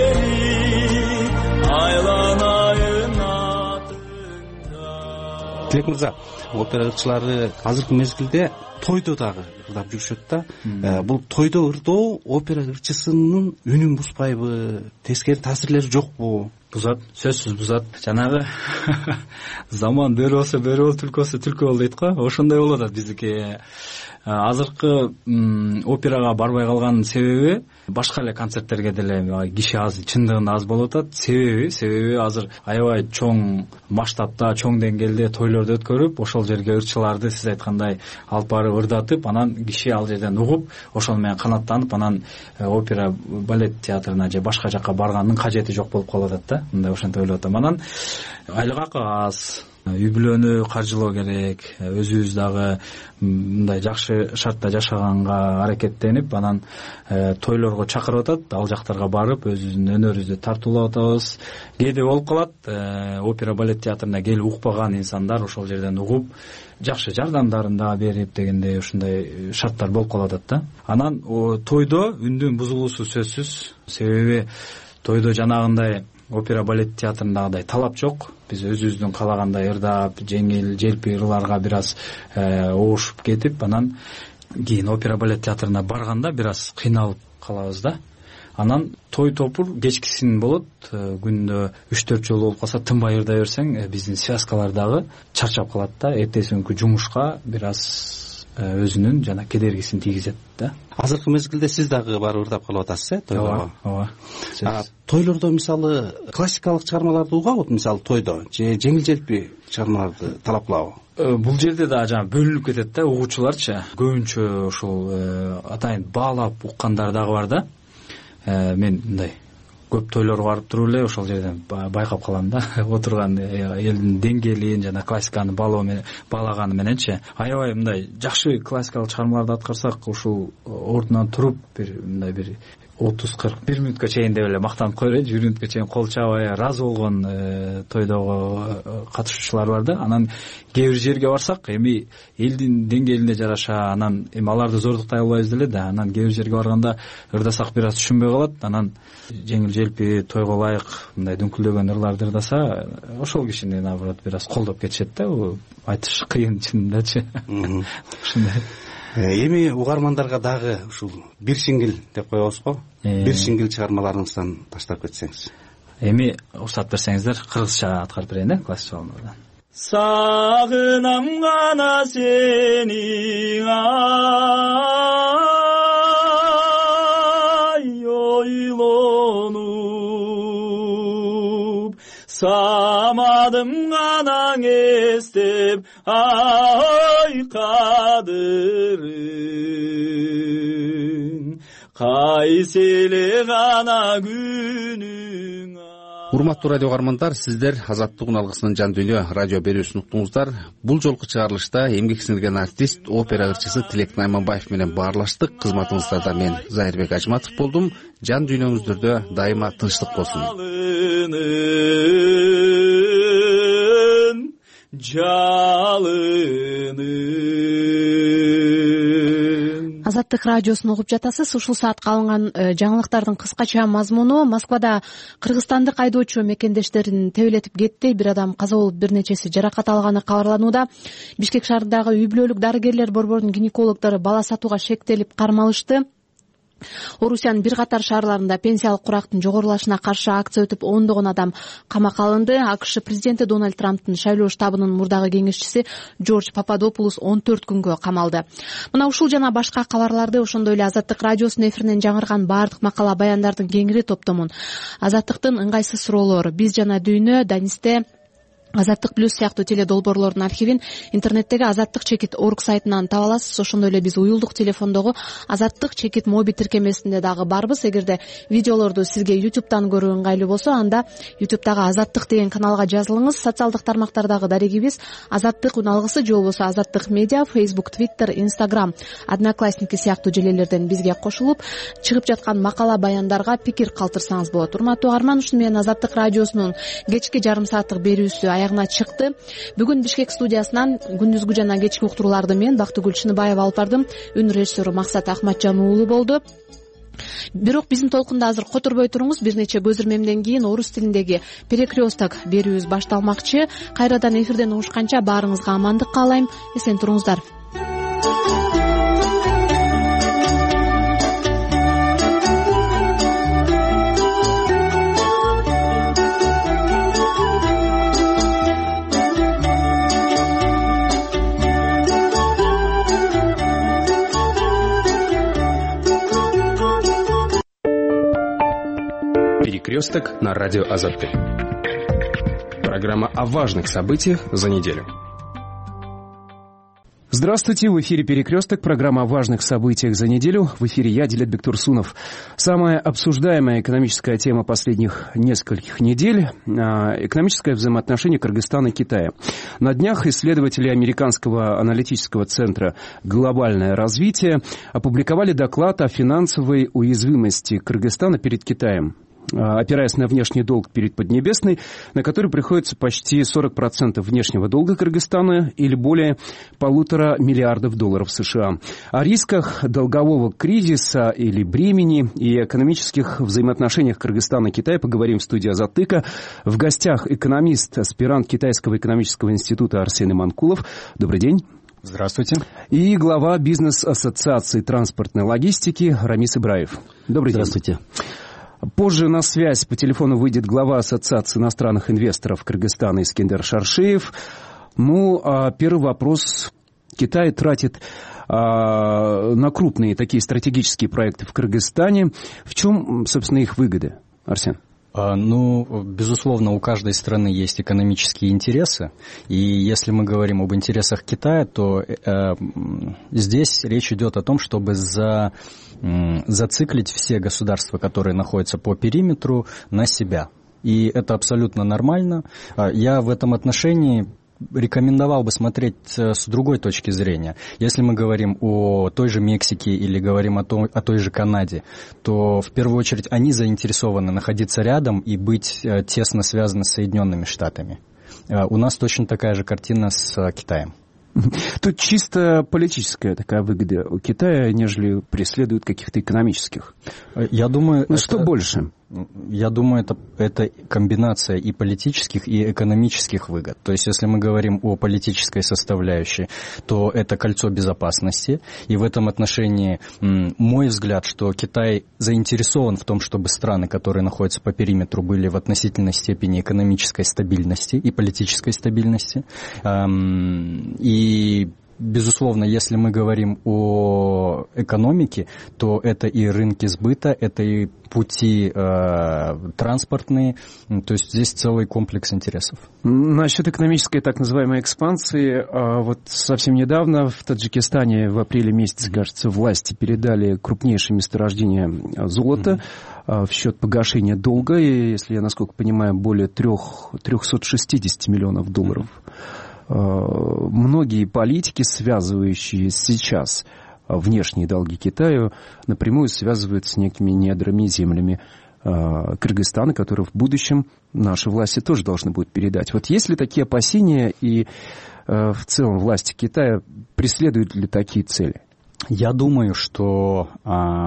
şehri aylanayın atında тилек мырза, опера ырчылары азыркы мезгилде тойдо дагы ырдап жүрүшөт да. Бул тойдо ырдоо опера ырчысынын үнүн бузбайбы, тескери таасирлери жокпу? Бузат, сөзсүз бузат. Жанагы заман бөрү болсо бөрү болду, түлкү болсо түлкү болду дейт го. Ошондой болуп атат биздики. Азыркы операга барбай калганын себеби башка эле концерттерге деле киши аз, чындыгында аз болуп атат. Себеби, себеби азыр аябай чоң масштабта, чоң деңгээлде тойлорду өткөрүп, ошол жерге ырчыларды сиз айткандай алып барып ырдатып, анан киши ал жерден угуп, ошону менен канаттанып, анан опера балет театрына же башка жакка барганын кажети жок болуп калып атат да. Мындай ошентип ойлоп атам. Анан айлык акы аз, үй бүлөнү каржылоо керек, өзүбүз дагы мындай жакшы шартта жашаганга аракеттенип, анан тойлорго чакырып атат, ал жактарга барып өзүбүздүн өнөрүбүздү тартуулап атабыз. Кээде болуп калат, опера балет театрына келип укпаган инсандар ошол жерден угуп, жакшы жардамдарын да берип дегендей ушундай шарттар болуп калып атат да. Анан тойдо үндүн бузулуусу сөзсүз, себеби тойдо жанагындай опера балет театрындагыдай талап жок. Биз өзүбүздүн каалагандай ырдап, жеңил, желпи ырларга бир аз оошуп кетип, анан кийин опера балет театрына барганда бир аз кыйналып калабыз да. Анан той топур кечкисин болот, күндө үч төрт жолу болуп калса, тынбай ырдай берсең, биздин связкалар дагы чарчап калат да. Эртеси күнкү жумушка бир аз өзүнүн жана кедергисин тийгизет да. Азыркы мезгилде сиз дагы барып ырдап калып атасыз, э, тойлорго? Ооба, ооба. Тойлордо мисалы классикалык чыгармаларды угабы, мисалы тойдо же жеңил желпи чыгармаларды талап кылабы? Бул жерде да жана бөлүнүп кетет да, угуучуларчы. Көбүнчө ушул атайын баалап уккандар дагы бар да. Мен мындай көп тойлорго барып туруп эле ошол жерден байкап калам да, отурган элдин деңгээлин жана классиканы баалоо менен баалаганы мененчи. Аябай мындай жакшы классикалык чыгармаларды аткарсак, ушул ордунан туруп бир мындай бир отуз кырк бир мүнөткө чейин деп эле мактанып коелу, бир мүнөткө чейин кол чаабай ыраазы болгон тойдогу катышуучулар бар да. Анан кээ бир жерге барсак, эми элдин деңгээлине жараша, анан эми аларды зордуктай албайбыз деле да. Анан кээ бир жерге барганда ырдасак бир аз түшүнбөй калат. Анан жеңил желпи, тойго ылайык мындай дүңкүлдөгөн ырларды ырдаса, ошол кишини наоборот бир аз колдоп кетишет да. Айтыш кыйын чынындачы. Ушундай. Эми угармандарга дагы ушул бир сингил деп коебузго. Бир сингил чыгармаларыңыздан таштап кетсеңиз. Эми уруксат берсеңиздер, кыргызча аткарып берейин, э, классик чыгармалардан. Сагынам гана сени ай ойлонуп, самадым гана эстеп ай кадырын, кайсы эле гана күнүң. Урматтуу радио угармандар, сиздер Азаттыгын алгысынын жан дүйнө радио берүүсүн уктуңуздар. Бул жолку чыгарылышта эмгек сиңирген артист, опера ырчысы Тилек Найманбаев менен баарлаштык. Кызматыңыздарда мен Зайырбек Ажматов болдум. Жан дүйнөңүздөрдө дайыма тынчтык болсун. Азаттык радиосун угуп жатасыз. Ушул саатка алынган жаңылыктардын кыскача мазмуну: Москвада кыргызстандык айдоочу мекендештерин тебелетип кетти. Бир адам каза болуп, бир нечеси жаракат алганы кабарланууда. Бишкек шаарындагы үй бүлөлүк дарыгерлер борборунун гинекологдору бала сатууга шектелип кармалышты. Орусиянын бир катар шаарларында пенсиялык курактын жогорулашына каршы акция өтүп, ондогон адам камакка алынды. АКШ президенти Дональд Трамптын шайлоо штабынын мурдагы кеңешчиси Джордж Пападопулос он төрт күнгө камалды. Мына ушул жана башка кабарларды, ошондой эле Азаттык радиосунун эфиринен жаңырган баардык макала баяндардын кеңири топтомун. Азаттыктын ыңгайсыз суроолору, биз жана дүйнө, Данисте, Азаттык плюс сыяктуу теле долбоорлордун архивин интернеттеги азаттык чекит орг сайтынан таба аласыз. Ошондой эле биз уюлдук телефондогу азаттык чекит моби тиркемесинде дагы барбыз. Эгерде видеолорду сизге ютубтан көрүү ыңгайлуу болсо, анда ютубтагы азаттык деген каналга жазылыңыз. Социалдык тармактардагы дарегибиз азаттык үн алгысы же болбосо азаттык медиа, Facebook, Twitter, Instagram, Одноклассники сыяктуу желелерден бизге кошулуп, чыгып жаткан макала баяндарга пикир калтырсаңыз болот. Урматтуу угарман, ушуну менен Азаттык радиосунун кечки жарым сааттык берүүсү аягына чыкты. Бүгүн Бишкек студиясынан күндүзгү жана кечки уктурууларды мен Бактыгүл Чыныбаева алып бардым. Үн режиссеру Максат Ахматжан уулу болду. бирок биздин толкунда азыр которбой туруңуз, бир нече көзүрмемден кийин орус тилиндеги перекресток берүүбүз башталмакчы. Кайрадан эфирден угушканча баарыңызга амандык каалайм, эсен туруңуздар. Перекресток на радио Азатты. Программа о важных событиях за неделю. Здравствуйте, в эфире «Перекресток», программа о важных событиях за неделю. В эфире я, Дилет Бектурсунов. Самая обсуждаемая экономическая тема последних нескольких недель – экономическое взаимоотношение Кыргызстана и Китая. На днях исследователи американского аналитического центра «Глобальное развитие» опубликовали доклад о финансовой уязвимости Кыргызстана перед Китаем, опираясь на внешний долг перед Поднебесной, на который приходится почти сорок процентов внешнего долга Кыргызстана или более полутора миллиардов долларов США. О рисках долгового кризиса или бремени и экономических взаимоотношениях Кыргызстана и Китая поговорим в студии Азаттыка. В гостях экономист, аспирант Китайского экономического института Арсен Иманкулов. Добрый день. Здравствуйте. И глава бизнес-ассоциации транспортной логистики Рамис Ибраев. Добрый день. Здравствуйте. Позже на связь по телефону выйдет глава Ассоциации иностранных инвесторов Кыргызстана Искендер Шаршеев. Ну, а первый вопрос. Китай тратит а, на крупные такие стратегические проекты в Кыргызстане. В чем, собственно, их выгоды, Арсен? Ну, безусловно, у каждой страны есть экономические интересы, и если мы говорим об интересах Китая, то э, здесь речь идет о том, чтобы за, э, зациклить все государства, которые находятся по периметру, на себя. И это абсолютно нормально. Я в этом отношении рекомендовал бы смотреть с другой точки зрения. Если мы говорим о той же Мексике или говорим о той, о той же Канаде, то в первую очередь они заинтересованы находиться рядом и быть тесно связаны с Соединенными Штатами. У нас точно такая же картина с Китаем. Тут чисто политическая такая выгода у Китая, нежели преследуют каких-то экономических. Я думаю, ну, это... что больше? Я думаю, это, это комбинация и политических, и экономических выгод. То есть, если мы говорим о политической составляющей, то это кольцо безопасности. И в этом отношении мой взгляд, что Китай заинтересован в том, чтобы страны, которые находятся по периметру, были в относительной степени экономической стабильности и политической стабильности. И безусловно, если мы говорим о экономике, то это и рынки сбыта, это и пути э, транспортные, то есть здесь целый комплекс интересов. Насчет экономической так называемой экспансии, вот совсем недавно в Таджикистане в апреле месяце, кажется, власти передали крупнейшее месторождение золота mm-hmm. в счет погашения долга, и, если я насколько понимаю, более триста шестьдесят миллионов долларов. Mm-hmm. Многие политики, связывающие сейчас внешние долги Китаю, напрямую связывают с некими недрами, землями Кыргызстана, которые в будущем наши власти тоже должны будут передать. Вот есть ли такие опасения, и в целом власти Китая преследуют ли такие цели? Я думаю, что а,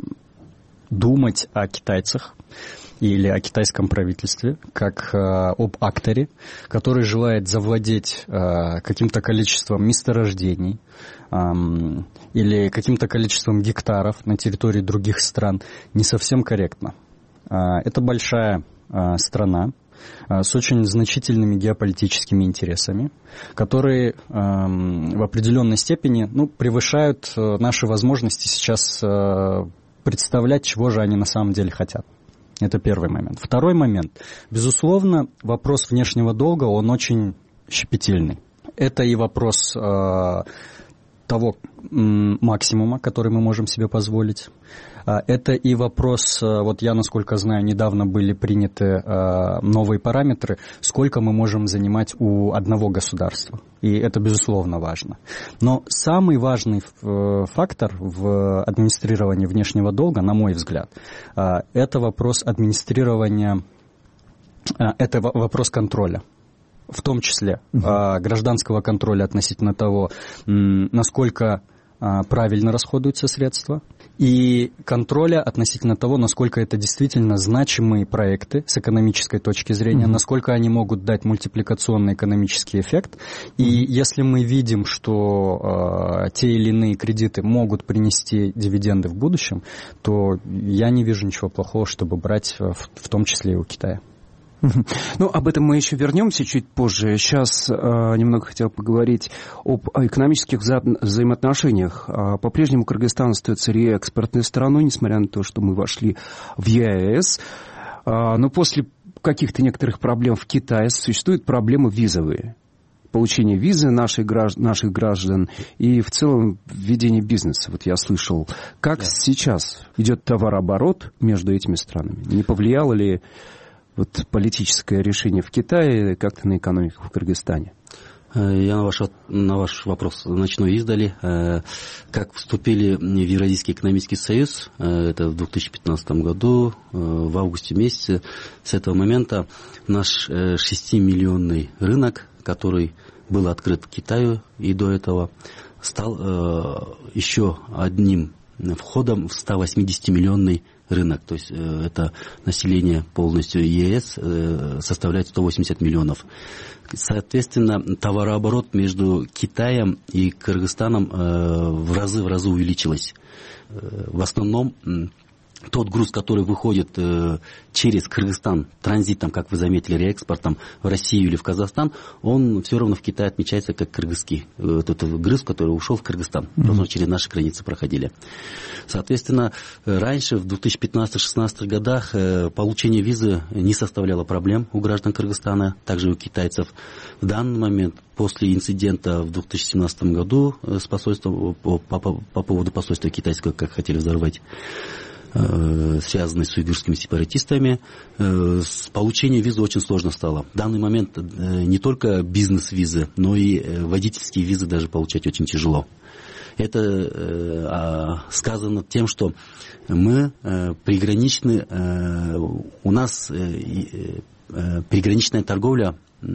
думать о китайцах или о китайском правительстве, как э, об акторе, который желает завладеть э, каким-то количеством месторождений э, или каким-то количеством гектаров на территории других стран, не совсем корректно. Э, это большая э, страна э, с очень значительными геополитическими интересами, которые э, в определенной степени ну, превышают э, наши возможности сейчас э, представлять, чего же они на самом деле хотят. Это первый момент. Второй момент. Безусловно, вопрос внешнего долга, он очень щепетильный. Это и вопрос э, того м, максимума, который мы можем себе позволить. Э, это и вопрос, э, вот я, насколько знаю, недавно были приняты э, новые параметры, сколько мы можем занимать у одного государства. И это, безусловно, важно. Но самый важный фактор в администрировании внешнего долга, на мой взгляд, это вопрос администрирования, это вопрос контроля. В том числе uh-huh. гражданского контроля относительно того, насколько правильно расходуются средства и контроля относительно того, насколько это действительно значимые проекты с экономической точки зрения, mm-hmm. насколько они могут дать мультипликационный экономический эффект. Mm-hmm. И если мы видим, что э, те или иные кредиты могут принести дивиденды в будущем, то я не вижу ничего плохого, чтобы брать в, в том числе и у Китая. Ну, об этом мы еще вернемся чуть позже. Сейчас э, немного хотел поговорить об экономических вза- взаимоотношениях. Э, по-прежнему Кыргызстан остается реэкспортной страной, несмотря на то, что мы вошли в ЕАЭС. Э, но после каких-то некоторых проблем в Китае существуют проблемы визовые. Получение визы наших граждан, наших граждан и в целом ведение бизнеса. Вот я слышал, как yeah. сейчас идет товарооборот между этими странами. Не повлияло ли вот политическое решение в Китае как-то на экономику в Кыргызстане? Я на ваш, на ваш вопрос начну издали. Как вступили в Евразийский экономический союз, это в две тысячи пятнадцатом году, в августе месяце, с этого момента наш шестимиллионный рынок, который был открыт Китаю и до этого, стал еще одним входом в сто восьмидесятимиллионный рынок. То есть э, это население полностью ЕС э, составляет сто восемьдесят миллионов. Соответственно, товарооборот между Китаем и Кыргызстаном э, в разы в разы увеличилось. Э, в основном э, тот груз, который выходит э, через Кыргызстан транзитом, как вы заметили, реэкспортом в Россию или в Казахстан, он все равно в Китае отмечается как кыргызский. Э, тот груз, который ушел в Кыргызстан, mm-hmm. потому что через наши границы проходили. Соответственно, э, раньше, в две тысячи пятнадцатом-шестнадцатом годах, э, получение визы не составляло проблем у граждан Кыргызстана, также и у китайцев. В данный момент, после инцидента в две тысячи семнадцатом году с посольством, по, по, по поводу посольства китайского, как хотели взорвать, связанные с уйгурскими сепаратистами, с получением визы очень сложно стало. В данный момент не только бизнес-визы, но и водительские визы даже получать очень тяжело. Это сказано тем, что мы приграничны, у нас приграничная торговля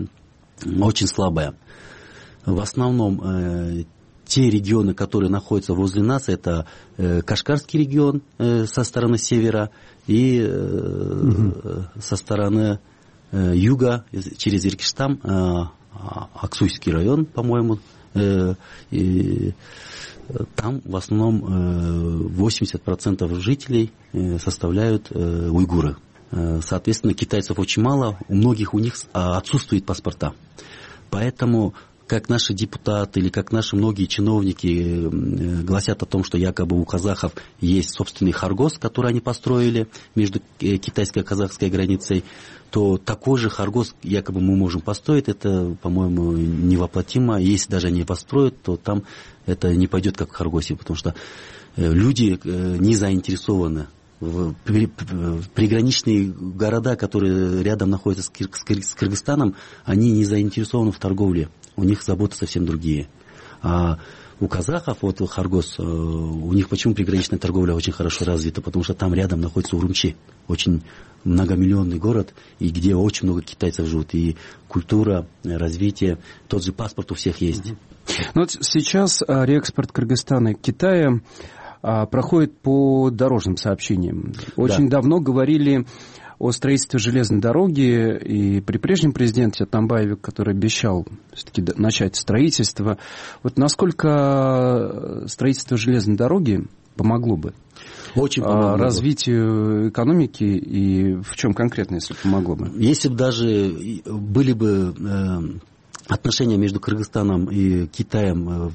очень слабая. В основном те регионы, которые находятся возле нас, это э, Кашгарский регион э, со стороны севера и э, угу. со стороны э, юга, через Иркиштан, э, Аксуйский район, по-моему. Э, и, там в основном э, восемьдесят процентов жителей э, составляют э, уйгуры. Э, соответственно, китайцев очень мало, у многих у них отсутствуют паспорта. Поэтому как наши депутаты или как наши многие чиновники гласят о том, что якобы у казахов есть собственный Харгос, который они построили между китайской и казахской границей, то такой же Харгос якобы мы можем построить. Это, по-моему, невоплотимо. Если даже они построят, то там это не пойдет как в Харгосе, потому что люди не заинтересованы. В приграничные города, которые рядом находятся с Кыргызстаном, они не заинтересованы в торговле. У них заботы совсем другие. А у казахов, вот Харгос, у них почему приграничная торговля очень хорошо развита? Потому что там рядом находится Урумчи, очень многомиллионный город, и где очень много китайцев живут. И культура, развитие, тот же паспорт у всех есть. Ну, вот сейчас реэкспорт Кыргызстана и Китая проходит по дорожным сообщениям. Очень да. давно говорили о строительстве железной дороги, и при прежнем президенте Атамбаеве, который обещал все-таки начать строительство, вот насколько строительство железной дороги помогло бы Очень помогло развитию экономики, и в чем конкретно, если помогло бы? Если бы даже были бы э, отношения между Кыргызстаном и Китаем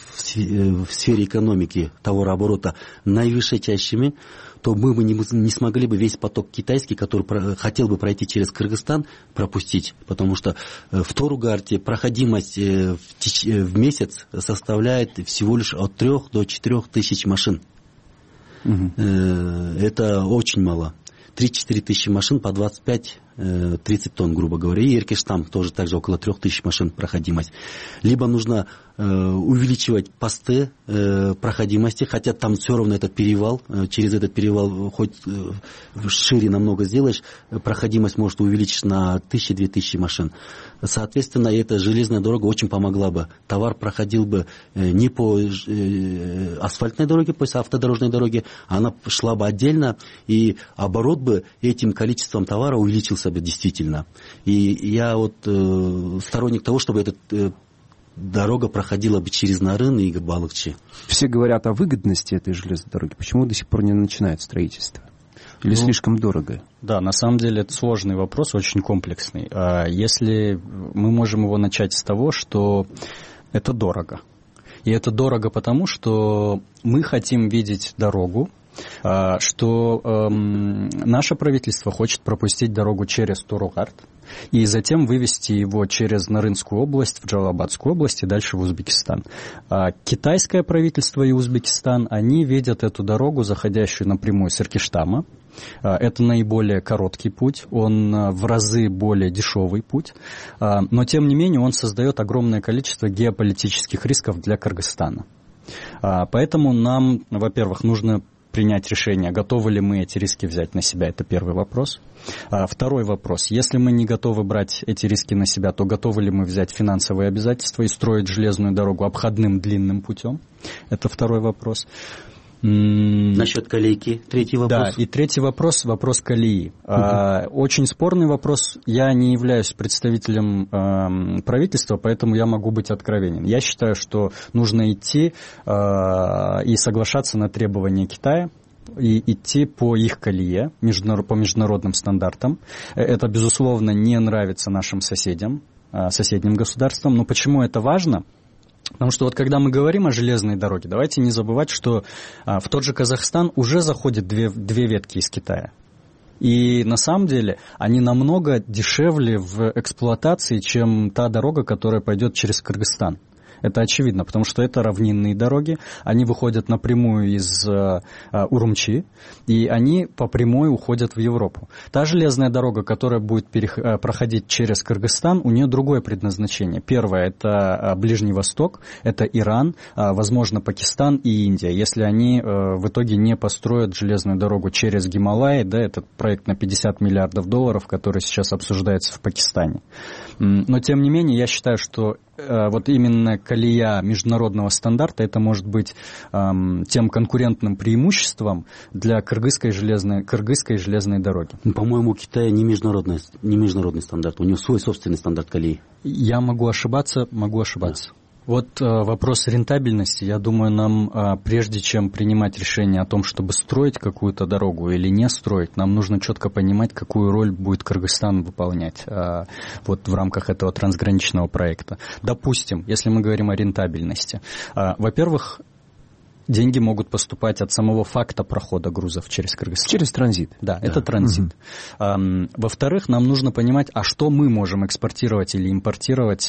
в, в сфере экономики, товарооборота наивысочайшими, то мы бы не, не смогли бы весь поток китайский, который про, хотел бы пройти через Кыргызстан, пропустить. Потому что э, в Торугарте проходимость э, в, теч, э, в месяц составляет всего лишь от трех до четырех тысяч машин. Угу. Э, это очень мало. три-четыре тысячи машин по двадцать пять тридцать тонн, грубо говоря, и Эркештам тоже также около трех тысяч машин проходимость. Либо нужно э, увеличивать посты э, проходимости, хотя там все равно этот перевал, э, через этот перевал хоть э, шире намного сделаешь, проходимость может увеличить на тысячи-две тысячи машин. Соответственно, эта железная дорога очень помогла бы. Товар проходил бы э, не по э, асфальтной дороге, по автодорожной дороге, а она шла бы отдельно, и оборот бы этим количеством товара увеличился бы действительно. И я вот э, сторонник того, чтобы эта э, дорога проходила бы через Нарын и Балыкчи. Все говорят о выгодности этой железной дороги. Почему до сих пор не начинают строительство? Или ну, слишком дорого? Да, на самом деле это сложный вопрос, очень комплексный. Если мы можем его начать с того, что это дорого. И это дорого потому, что мы хотим видеть дорогу, что эм, наше правительство хочет пропустить дорогу через Туругарт и затем вывести его через Нарынскую область, в Джалалабадскую область и дальше в Узбекистан. А китайское правительство и Узбекистан, они видят эту дорогу, заходящую напрямую с Эркештама. Это наиболее короткий путь, он в разы более дешевый путь, но тем не менее он создает огромное количество геополитических рисков для Кыргызстана. Поэтому нам, во-первых, нужно принять решение, готовы ли мы эти риски взять на себя, это первый вопрос. А, второй вопрос, если мы не готовы брать эти риски на себя, то готовы ли мы взять финансовые обязательства и строить железную дорогу обходным длинным путем, это второй вопрос. Насчет колейки, третий вопрос. Да, и третий вопрос, вопрос колеи. Uh-huh. А, очень спорный вопрос, я не являюсь представителем а, правительства, поэтому я могу быть откровенен. Я считаю, что нужно идти а, и соглашаться на требования Китая, и идти по их колее, по международным стандартам. Это, безусловно, не нравится нашим соседям, соседним государствам. Но почему это важно? Потому что вот когда мы говорим о железной дороге, давайте не забывать, что а, в тот же Казахстан уже заходят две, две ветки из Китая. И на самом деле они намного дешевле в эксплуатации, чем та дорога, которая пойдет через Кыргызстан. Это очевидно, потому что это равнинные дороги, они выходят напрямую из э, Урумчи, и они по прямой уходят в Европу. Та железная дорога, которая будет перех... проходить через Кыргызстан, у нее другое предназначение. Первое – это Ближний Восток, это Иран, возможно, Пакистан и Индия. Если они э, в итоге не построят железную дорогу через Гималаи, да, этот проект на пятьдесят миллиардов долларов, который сейчас обсуждается в Пакистане. Но, тем не менее, я считаю, что э, вот именно колея международного стандарта, это может быть эм, тем конкурентным преимуществом для кыргызской железной, кыргызской железной дороги. По-моему, у Китая не международный, не международный стандарт, у него свой собственный стандарт колеи. Я могу ошибаться, могу ошибаться. Да. Вот э, вопрос рентабельности. Я думаю, нам, э, прежде чем принимать решение о том, чтобы строить какую-то дорогу или не строить, нам нужно четко понимать, какую роль будет Кыргызстан выполнять э, вот в рамках этого трансграничного проекта. Допустим, если мы говорим о рентабельности. Э, во-первых, деньги могут поступать от самого факта прохода грузов через Кыргызстан. Через транзит. Да, да. Это транзит. Угу. Во-вторых, нам нужно понимать, а что мы можем экспортировать или импортировать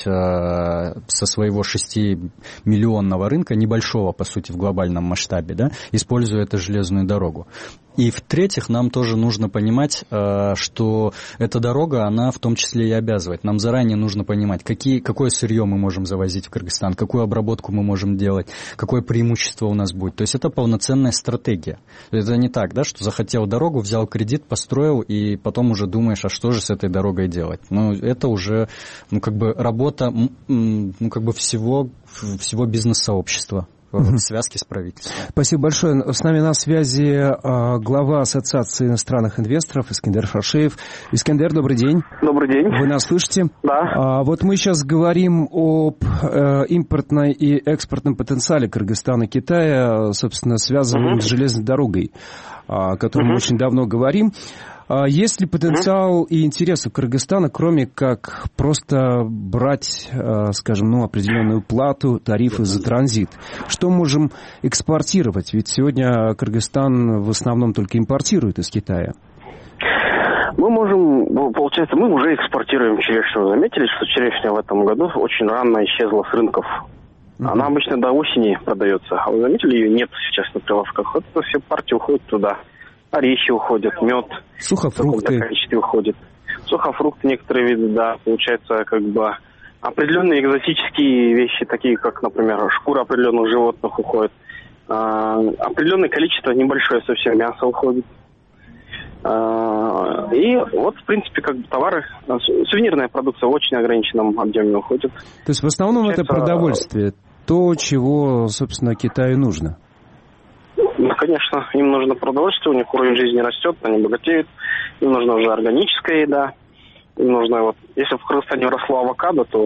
со своего шестимиллионного рынка, небольшого, по сути, в глобальном масштабе, да, используя эту железную дорогу. И в-третьих, нам тоже нужно понимать, что эта дорога, она в том числе и обязывает. Нам заранее нужно понимать, какие, какое сырье мы можем завозить в Кыргызстан, какую обработку мы можем делать, какое преимущество у нас будет. То есть это полноценная стратегия. Это не так, да, что захотел дорогу, взял кредит, построил, и потом уже думаешь, а что же с этой дорогой делать. Ну, это уже, ну, как бы работа, ну, как бы всего, всего бизнес-сообщества в связке с правительством. Спасибо большое. С нами на связи а, глава Ассоциации иностранных инвесторов Искендер Шашеев. Искендер, добрый день. Добрый день. Вы нас слышите? Да. А, вот мы сейчас говорим об э, импортной и экспортном потенциале Кыргызстана и Китая, собственно, связанном uh-huh. с железной дорогой, о которой uh-huh. мы очень давно говорим. Есть ли потенциал и интерес у Кыргызстана, кроме как просто брать, скажем, ну, определенную плату, тарифы за транзит? Что можем экспортировать? Ведь сегодня Кыргызстан в основном только импортирует из Китая. Мы можем, получается, мы уже экспортируем черешню. Заметили, что черешня в этом году очень рано исчезла с рынков? Она обычно до осени продается. А вы заметили, ее нет сейчас на прилавках? Вот все партии уходят туда. Орехи уходят, мед. Сухофрукты. В количестве уходит. сухофрукты некоторые виды, да, получается, как бы определенные экзотические вещи, такие как, например, шкура определенных животных уходит, а, определенное количество, небольшое совсем мяса уходит. А, и вот, в принципе, как бы товары, сувенирная продукция в очень ограниченном объеме уходит. То есть в основном получается... это продовольствие, то, чего, собственно, Китаю нужно? Ну, конечно, им нужно продовольствие, у них уровень жизни растет, они богатеют, им нужна уже органическая еда, им нужно, вот, если в Кыргызстане росло авокадо, то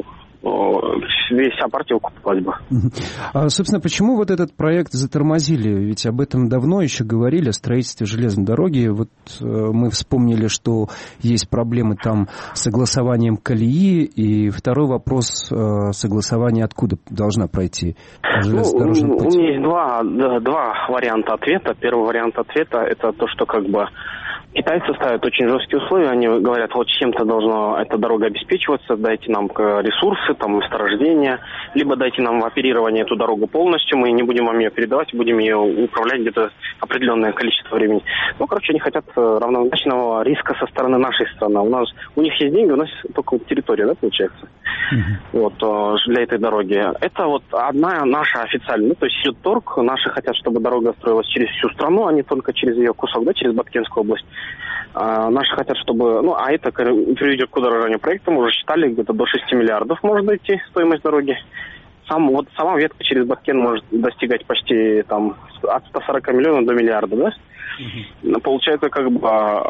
вся партия укупалась бы. А, собственно, почему вот этот проект затормозили? Ведь об этом давно еще говорили, о строительстве железной дороги. Вот э, мы вспомнили, что есть проблемы там с согласованием колеи. И второй вопрос, э, согласование откуда должна пройти железнодорожный ну, путь? У меня есть два, два варианта ответа. Первый вариант ответа – это то, что как бы китайцы ставят очень жесткие условия. Они говорят, вот чем-то должна эта дорога обеспечиваться, дайте нам ресурсы, там, месторождения, либо дайте нам в оперирование эту дорогу полностью, мы не будем вам ее передавать, будем ее управлять где-то определенное количество времени. Ну, короче, они хотят равнозначного риска со стороны нашей страны. У нас, у них есть деньги, у нас только территория, да, получается, uh-huh. вот, для этой дороги. Это вот одна наша официальная, ну, то есть идет торг, наши хотят, чтобы дорога строилась через всю страну, а не только через ее кусок, да, через Баткенскую область. А наши хотят, чтобы... Ну, а это приведет к удорожанию проекта. Мы уже считали, где-то до шести миллиардов может дойти стоимость дороги. Сам, вот сама ветка через Баткен может достигать почти там, от ста сорока миллионов до миллиарда, да? Uh-huh. Получается, как бы...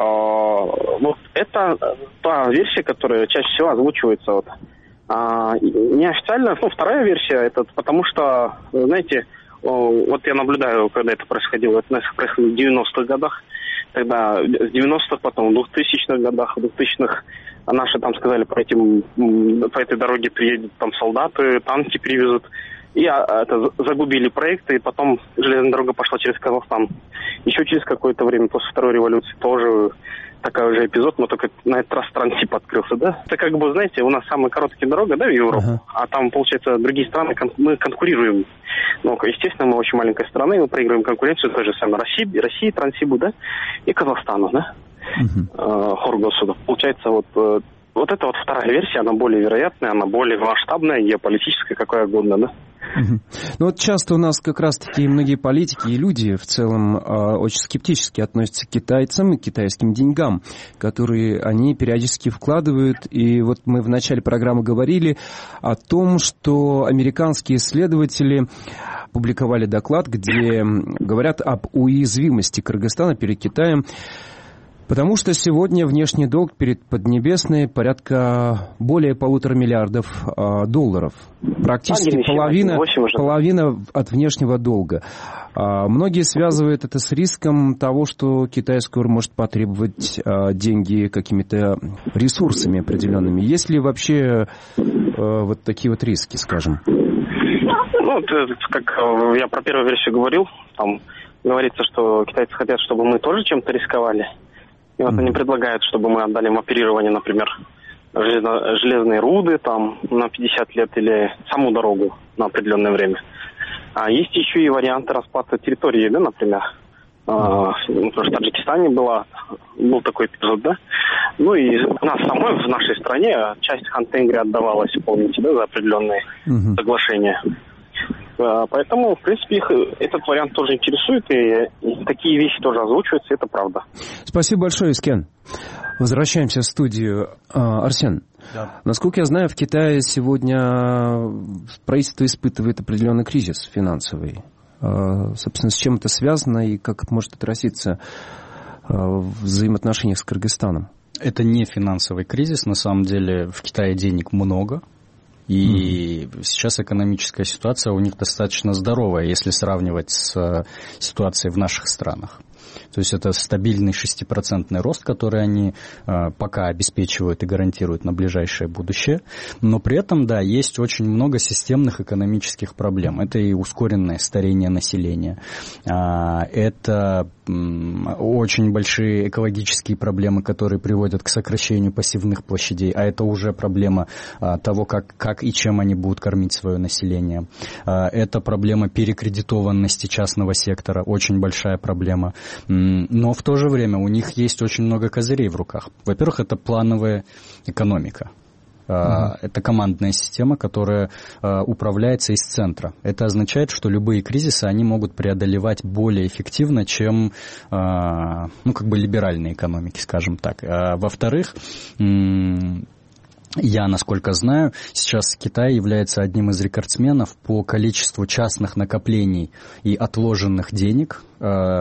Э, вот это та версия, которая чаще всего озвучивается. Вот. А, неофициально, ну, вторая версия, это потому что, знаете, вот я наблюдаю, когда это происходило, это происходило в девяностых годах. Тогда с девяностых, потом в двухтысячных годах, в двухтысячных наши там сказали, по, этим, по этой дороге приедут там солдаты, танки привезут. И это загубили проекты, и потом железная дорога пошла через Казахстан. Еще через какое-то время, после второй революции, тоже такой же эпизод, но только на этот раз Транссиб открылся, да? Это как бы, знаете, у нас самая короткая дорога, да, в Европу, uh-huh. а там, получается, другие страны, мы конкурируем. Ну, естественно, мы очень маленькая страна, и мы проигрываем конкуренцию той же самой России, России, Транссибу, да, и Казахстану, да, uh-huh. Хоргосу, да. Получается, вот, вот эта вот вторая версия, она более вероятная, она более масштабная, геополитическая, какая угодно, да. Угу. Ну вот часто у нас как раз-таки многие политики и люди в целом э, очень скептически относятся к китайцам и к китайским деньгам, которые они периодически вкладывают. И вот мы в начале программы говорили о том, что американские исследователи публиковали доклад, где говорят об уязвимости Кыргызстана перед Китаем. Потому что сегодня внешний долг перед Поднебесной порядка более полутора миллиардов э, долларов. Практически половина, половина от внешнего долга. А многие связывают это с риском того, что Китай скоро может потребовать э, деньги какими-то ресурсами определенными. Есть ли вообще э, вот такие вот риски, скажем? Ну, это, как я про первую версию говорил, там говорится, что китайцы хотят, чтобы мы тоже чем-то рисковали. И вот mm-hmm. они предлагают, чтобы мы отдали им оперирование, например, железно, железные руды там на пятьдесят лет или саму дорогу на определенное время. А есть еще и варианты распада территории, да, например. Mm-hmm. А, потому что в Таджикистане была, был такой эпизод, да. Ну и у нас самой, в нашей стране, часть Хан-Тенгри отдавалась, помните, да, за определенные mm-hmm. соглашения. Поэтому, в принципе, их этот вариант тоже интересует, и, и такие вещи тоже озвучиваются, это правда. Спасибо большое, Искен. Возвращаемся в студию. Арсен, да. Насколько я знаю, в Китае сегодня правительство испытывает определенный кризис финансовый. Собственно, с чем это связано и как может отразиться в взаимоотношениях с Кыргызстаном? Это не финансовый кризис, на самом деле в Китае денег много. И mm-hmm. сейчас экономическая ситуация у них достаточно здоровая, если сравнивать с ситуацией в наших странах. То есть это стабильный шестипроцентный рост, который они э, пока обеспечивают и гарантируют на ближайшее будущее. Но при этом, да, есть очень много системных экономических проблем. Это и ускоренное старение населения, э, это э, очень большие экологические проблемы, которые приводят к сокращению пассивных площадей, а это уже проблема э, того, как, как и чем они будут кормить свое население. Э, это проблема перекредитованности частного сектора, очень большая проблема. Но в то же время у них есть очень много козырей в руках. Во-первых, это плановая экономика. Uh-huh. Это командная система, которая uh, управляется из центра. Это означает, что любые кризисы они могут преодолевать более эффективно, чем uh, ну, как бы либеральные экономики, скажем так. Uh, во-вторых, м- я, насколько знаю, сейчас Китай является одним из рекордсменов по количеству частных накоплений и отложенных денег э,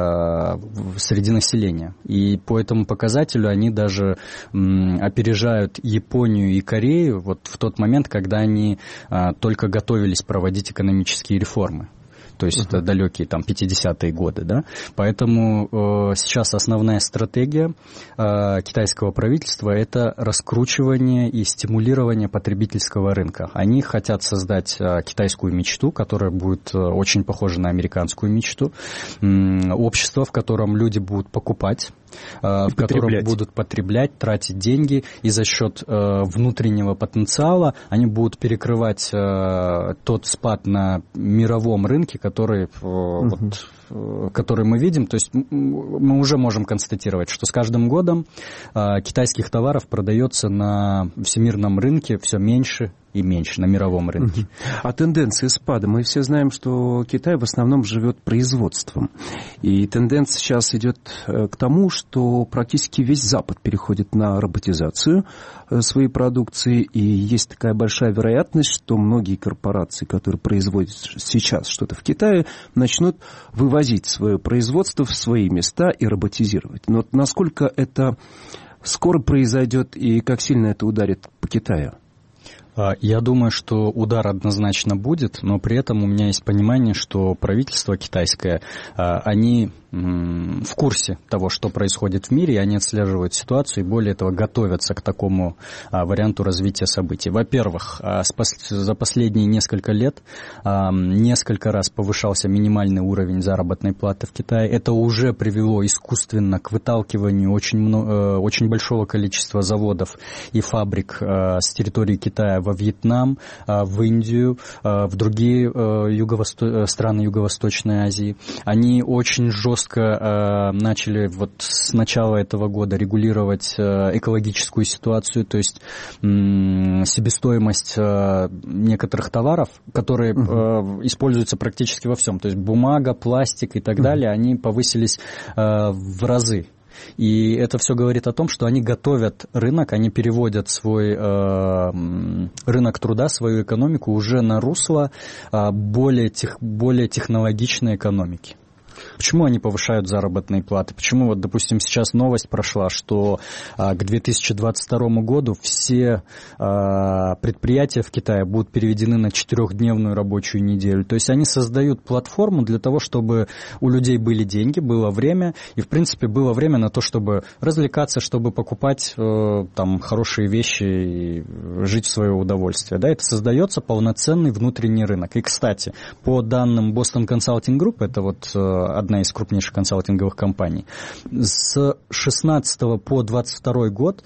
среди населения. И по этому показателю они даже м, опережают Японию и Корею вот в тот момент, когда они э, только готовились проводить экономические реформы. То есть uh-huh. это далекие там пятидесятые годы, да. Поэтому э, сейчас основная стратегия э, китайского правительства – это раскручивание и стимулирование потребительского рынка. Они хотят создать э, китайскую мечту, которая будет э, очень похожа на американскую мечту, э, общество, в котором люди будут покупать, в котором будут потреблять, тратить деньги, и за счет э, внутреннего потенциала они будут перекрывать э, тот спад на мировом рынке, который, э, uh-huh. вот, э, который мы видим. То есть мы уже можем констатировать, что с каждым годом э, китайских товаров продается на всемирном рынке все меньше и меньше на мировом рынке. Uh-huh. А тенденции спада? Мы все знаем, что Китай в основном живет производством. И тенденция сейчас идет к тому, что практически весь Запад переходит на роботизацию своей продукции. И есть такая большая вероятность, что многие корпорации, которые производят сейчас что-то в Китае, начнут вывозить свое производство в свои места и роботизировать. Но насколько это скоро произойдет и как сильно это ударит по Китаю? Я думаю, что удар однозначно будет, но при этом у меня есть понимание, что правительство китайское, они в курсе того, что происходит в мире, и они отслеживают ситуацию и, более того, готовятся к такому варианту развития событий. Во-первых, за последние несколько лет несколько раз повышался минимальный уровень заработной платы в Китае. Это уже привело искусственно к выталкиванию очень, много, очень большого количества заводов и фабрик с территории Китая во Вьетнам, в Индию, в другие юго-восто... страны Юго-Восточной Азии. Они очень жестко начали вот с начала этого года регулировать экологическую ситуацию, то есть себестоимость некоторых товаров, которые uh-huh. используются практически во всем. То есть бумага, пластик и так uh-huh. далее, они повысились в разы. И это все говорит о том, что они готовят рынок, они переводят свой э, рынок труда, свою экономику уже на русло э, более, тех, более технологичной экономики. Почему они повышают заработные платы? Почему, вот, допустим, сейчас новость прошла, что а, к две тысячи двадцать второму году все а, предприятия в Китае будут переведены на четырехдневную рабочую неделю. То есть они создают платформу для того, чтобы у людей были деньги, было время, и, в принципе, было время на то, чтобы развлекаться, чтобы покупать э, там, хорошие вещи и жить в свое удовольствие. Да? Это создается полноценный внутренний рынок. И, кстати, по данным Boston Consulting Group, это вот одна из крупнейших консалтинговых компаний, с шестнадцатого по двадцать второй год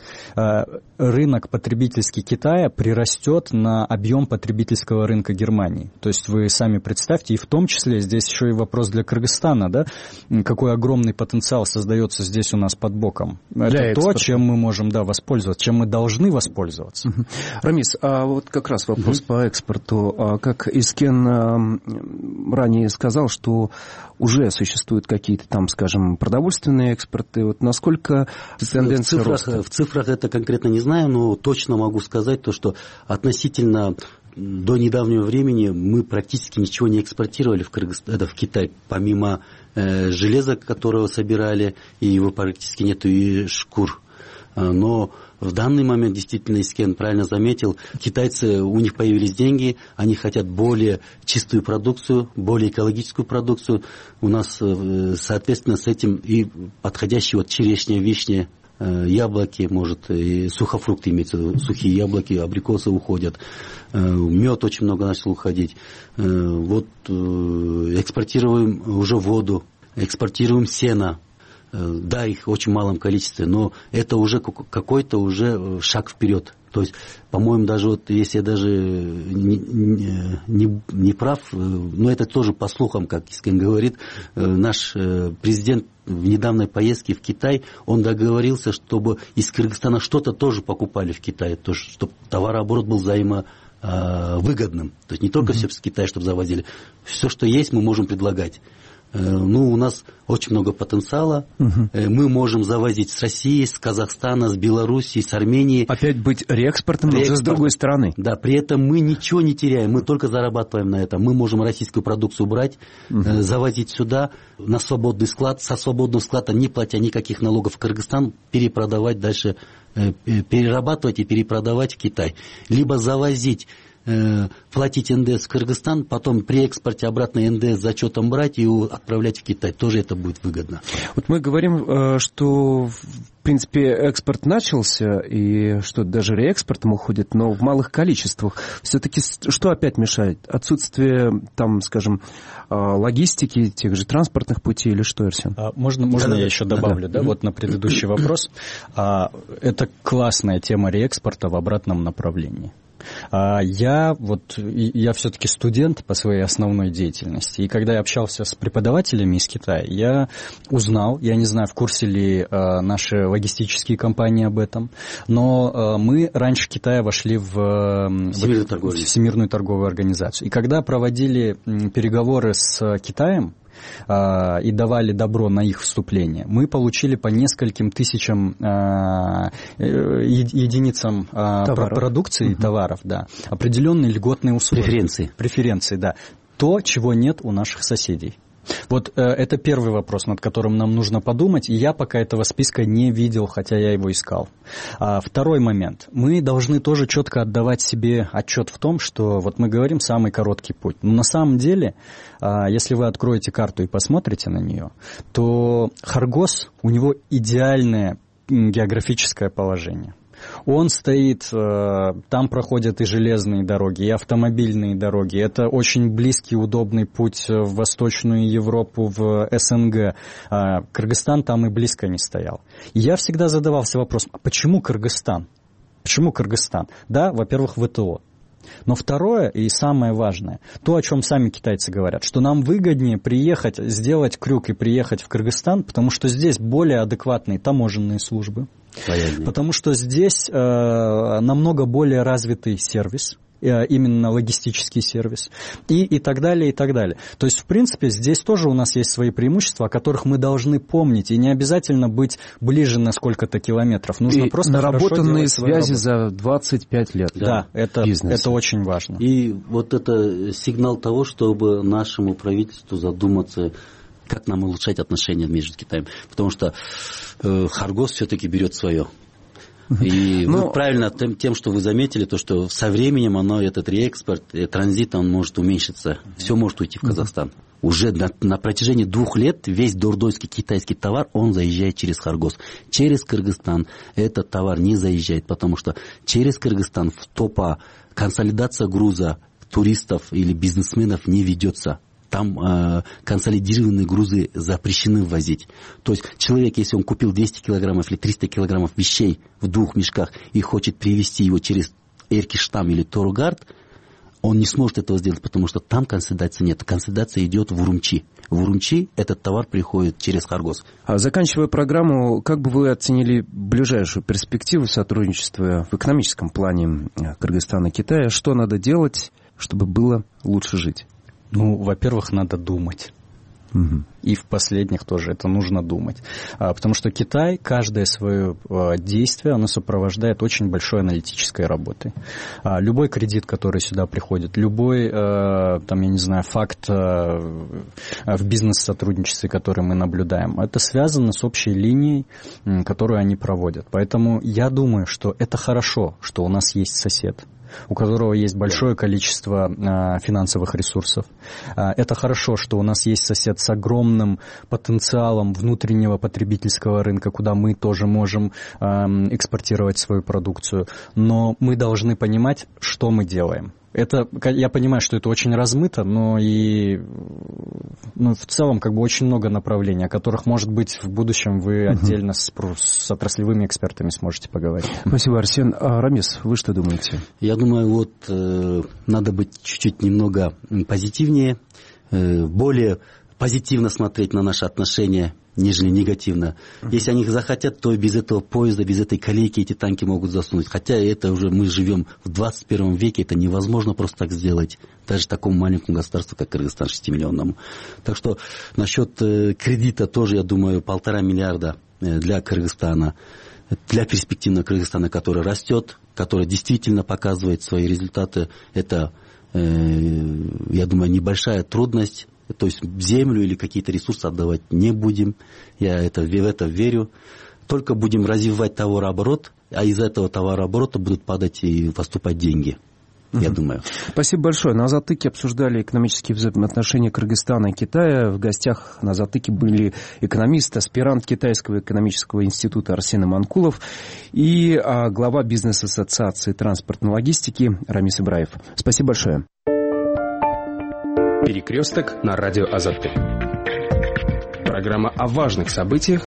рынок потребительский Китая прирастет на объем потребительского рынка Германии. То есть вы сами представьте, и в том числе здесь еще и вопрос для Кыргызстана, да, какой огромный потенциал создается здесь у нас под боком. Это то, чем мы можем, да, воспользоваться, чем мы должны воспользоваться. Угу. Рамис, а вот как раз вопрос угу. по экспорту. А как Искен ранее сказал, что уже существуют какие-то там, скажем, продовольственные экспорты. Вот насколько тенденция в цифрах, роста? В цифрах это конкретно не знаю, но точно могу сказать то, что относительно до недавнего времени мы практически ничего не экспортировали в, Кыргызстан, это в Китай, помимо э, железа, которого собирали, и его практически нету, и шкур. Но в данный момент, действительно, Искен правильно заметил, китайцы, у них появились деньги, они хотят более чистую продукцию, более экологическую продукцию. У нас, соответственно, с этим и подходящие вот черешня, вишня, яблоки, может, и сухофрукты имеются, сухие яблоки, абрикосы уходят, мед очень много начал уходить. Вот экспортируем уже воду, экспортируем сено. Да, их в очень малом количестве, но это уже какой-то уже шаг вперед. То есть, по-моему, даже вот, если я даже не, не, не прав, но это тоже по слухам, как Искин говорит, наш президент в недавней поездке в Китай, он договорился, чтобы из Кыргызстана что-то тоже покупали в Китае, то, чтобы товарооборот был взаимовыгодным. То есть не только mm-hmm. все с Китая, чтобы завозили. Все, что есть, мы можем предлагать. Ну, у нас очень много потенциала. Угу. Мы можем завозить с России, с Казахстана, с Белоруссии, с Армении. Опять быть реэкспортом, но уже с другой стороны. Да, при этом мы ничего не теряем, мы только зарабатываем на этом. Мы можем российскую продукцию брать, угу. завозить сюда на свободный склад, со свободного склада, не платя никаких налогов в Кыргызстан, перепродавать дальше, перерабатывать и перепродавать в Китай. Либо завозить, платить эн дэ эс в Кыргызстан, потом при экспорте обратно эн дэ эс с зачетом брать и отправлять в Китай. Тоже это будет выгодно. Вот мы говорим, что в принципе экспорт начался, и что даже реэкспортом уходит, но в малых количествах. Все-таки что опять мешает? Отсутствие, там, скажем, логистики, тех же транспортных путей или что, Арсен? Можно, можно я еще добавлю, да, да, вот на предыдущий вопрос. Это классная тема реэкспорта в обратном направлении. Я вот, я все-таки студент по своей основной деятельности, и когда я общался с преподавателями из Китая, я узнал, я не знаю, в курсе ли наши логистические компании об этом, но мы раньше Китая вошли в Всемирную торговую, в Всемирную торговую организацию. И когда проводили переговоры с Китаем, и давали добро на их вступление, мы получили по нескольким тысячам единицам товаров. продукции, угу. товаров, да, определенные льготные условия. Преференции. Преференции, да. То, чего нет у наших соседей. Вот э, это первый вопрос, над которым нам нужно подумать, и я пока этого списка не видел, хотя я его искал. А, второй момент. Мы должны тоже четко отдавать себе отчет в том, что вот мы говорим самый короткий путь. Но на самом деле, а, если вы откроете карту и посмотрите на нее, то Хоргос, у него идеальное географическое положение. Он стоит, там проходят и железные дороги, и автомобильные дороги. Это очень близкий, удобный путь в Восточную Европу, в эс эн гэ. Кыргызстан там и близко не стоял. И я всегда задавался вопросом, а почему Кыргызстан? Почему Кыргызстан? Да, во-первых, вэ тэ о. Но второе и самое важное, то, о чем сами китайцы говорят, что нам выгоднее приехать, сделать крюк и приехать в Кыргызстан, потому что здесь более адекватные таможенные службы, Понятно. Потому что здесь э, намного более развитый сервис, э, именно логистический сервис, и, и так далее, и так далее. То есть, в принципе, здесь тоже у нас есть свои преимущества, о которых мы должны помнить, и не обязательно быть ближе на сколько-то километров. Нужно и просто наработанные связи за двадцать пять лет. Да, да это, это очень важно. И вот это сигнал того, чтобы нашему правительству задуматься, как нам улучшать отношения между Китаем. Потому что э, Хоргос все-таки берет свое. И Но... вы правильно тем, тем, что вы заметили, то, что со временем оно, этот реэкспорт, транзит, он может уменьшиться. Все может уйти в Казахстан. Уже на, на протяжении двух лет весь дордойский китайский товар, он заезжает через Хоргос. Через Кыргызстан этот товар не заезжает, потому что через Кыргызстан в топа консолидация груза туристов или бизнесменов не ведется. Там э, консолидированные грузы запрещены ввозить. То есть человек, если он купил двести килограммов или триста килограммов вещей в двух мешках и хочет привезти его через Эркиштам или Торгард, он не сможет этого сделать, потому что там консолидации нет. Консолидация идет в Урумчи. В Урумчи этот товар приходит через Хоргос. А заканчивая программу, как бы вы оценили ближайшую перспективу сотрудничества в экономическом плане Кыргызстана и Китая? Что надо делать, чтобы было лучше жить? Ну, во-первых, надо думать. Угу. И в последних тоже это нужно думать. А, потому что Китай каждое свое а, действие, оно сопровождает очень большой аналитической работой. А, любой кредит, который сюда приходит, любой, а, там, я не знаю, факт а, в бизнес-сотрудничестве, который мы наблюдаем, это связано с общей линией, которую они проводят. Поэтому я думаю, что это хорошо, что у нас есть сосед, у которого есть большое количество а, финансовых ресурсов. А, это хорошо, что у нас есть сосед с огромным потенциалом внутреннего потребительского рынка, куда мы тоже можем а, экспортировать свою продукцию. Но мы должны понимать, что мы делаем. Это, я понимаю, что это очень размыто, но и ну, в целом как бы очень много направлений, о которых, может быть, в будущем вы отдельно с, с отраслевыми экспертами сможете поговорить. Спасибо, Арсен. А, Рамис, вы что думаете? Я думаю, вот э, надо быть чуть-чуть немного позитивнее, э, более позитивно смотреть на наши отношения, нежели негативно. Uh-huh. Если они захотят, то без этого поезда, без этой колейки эти танки могут засунуть. Хотя это уже мы живем в двадцать первом веке, это невозможно просто так сделать. Даже такому маленькому государству, как Кыргызстан, шестимиллионному. Так что насчет э, кредита тоже, я думаю, полтора миллиарда э, для Кыргызстана. Для перспективного Кыргызстана, который растет, который действительно показывает свои результаты. Это, э, я думаю, небольшая трудность. То есть землю или какие-то ресурсы отдавать не будем. Я это, в это верю. Только будем развивать товарооборот, а из этого товарооборота будут падать и поступать деньги. Я uh-huh. думаю. Спасибо большое. На «Затыке» обсуждали экономические взаимоотношения Кыргызстана и Китая. В гостях на «Затыке» были экономист, аспирант Китайского экономического института Арсен Иманкулов и а, глава бизнес-ассоциации транспортной логистики Рамис Ибраев. Спасибо большое. Перекресток на радио Азатык. Программа о важных событиях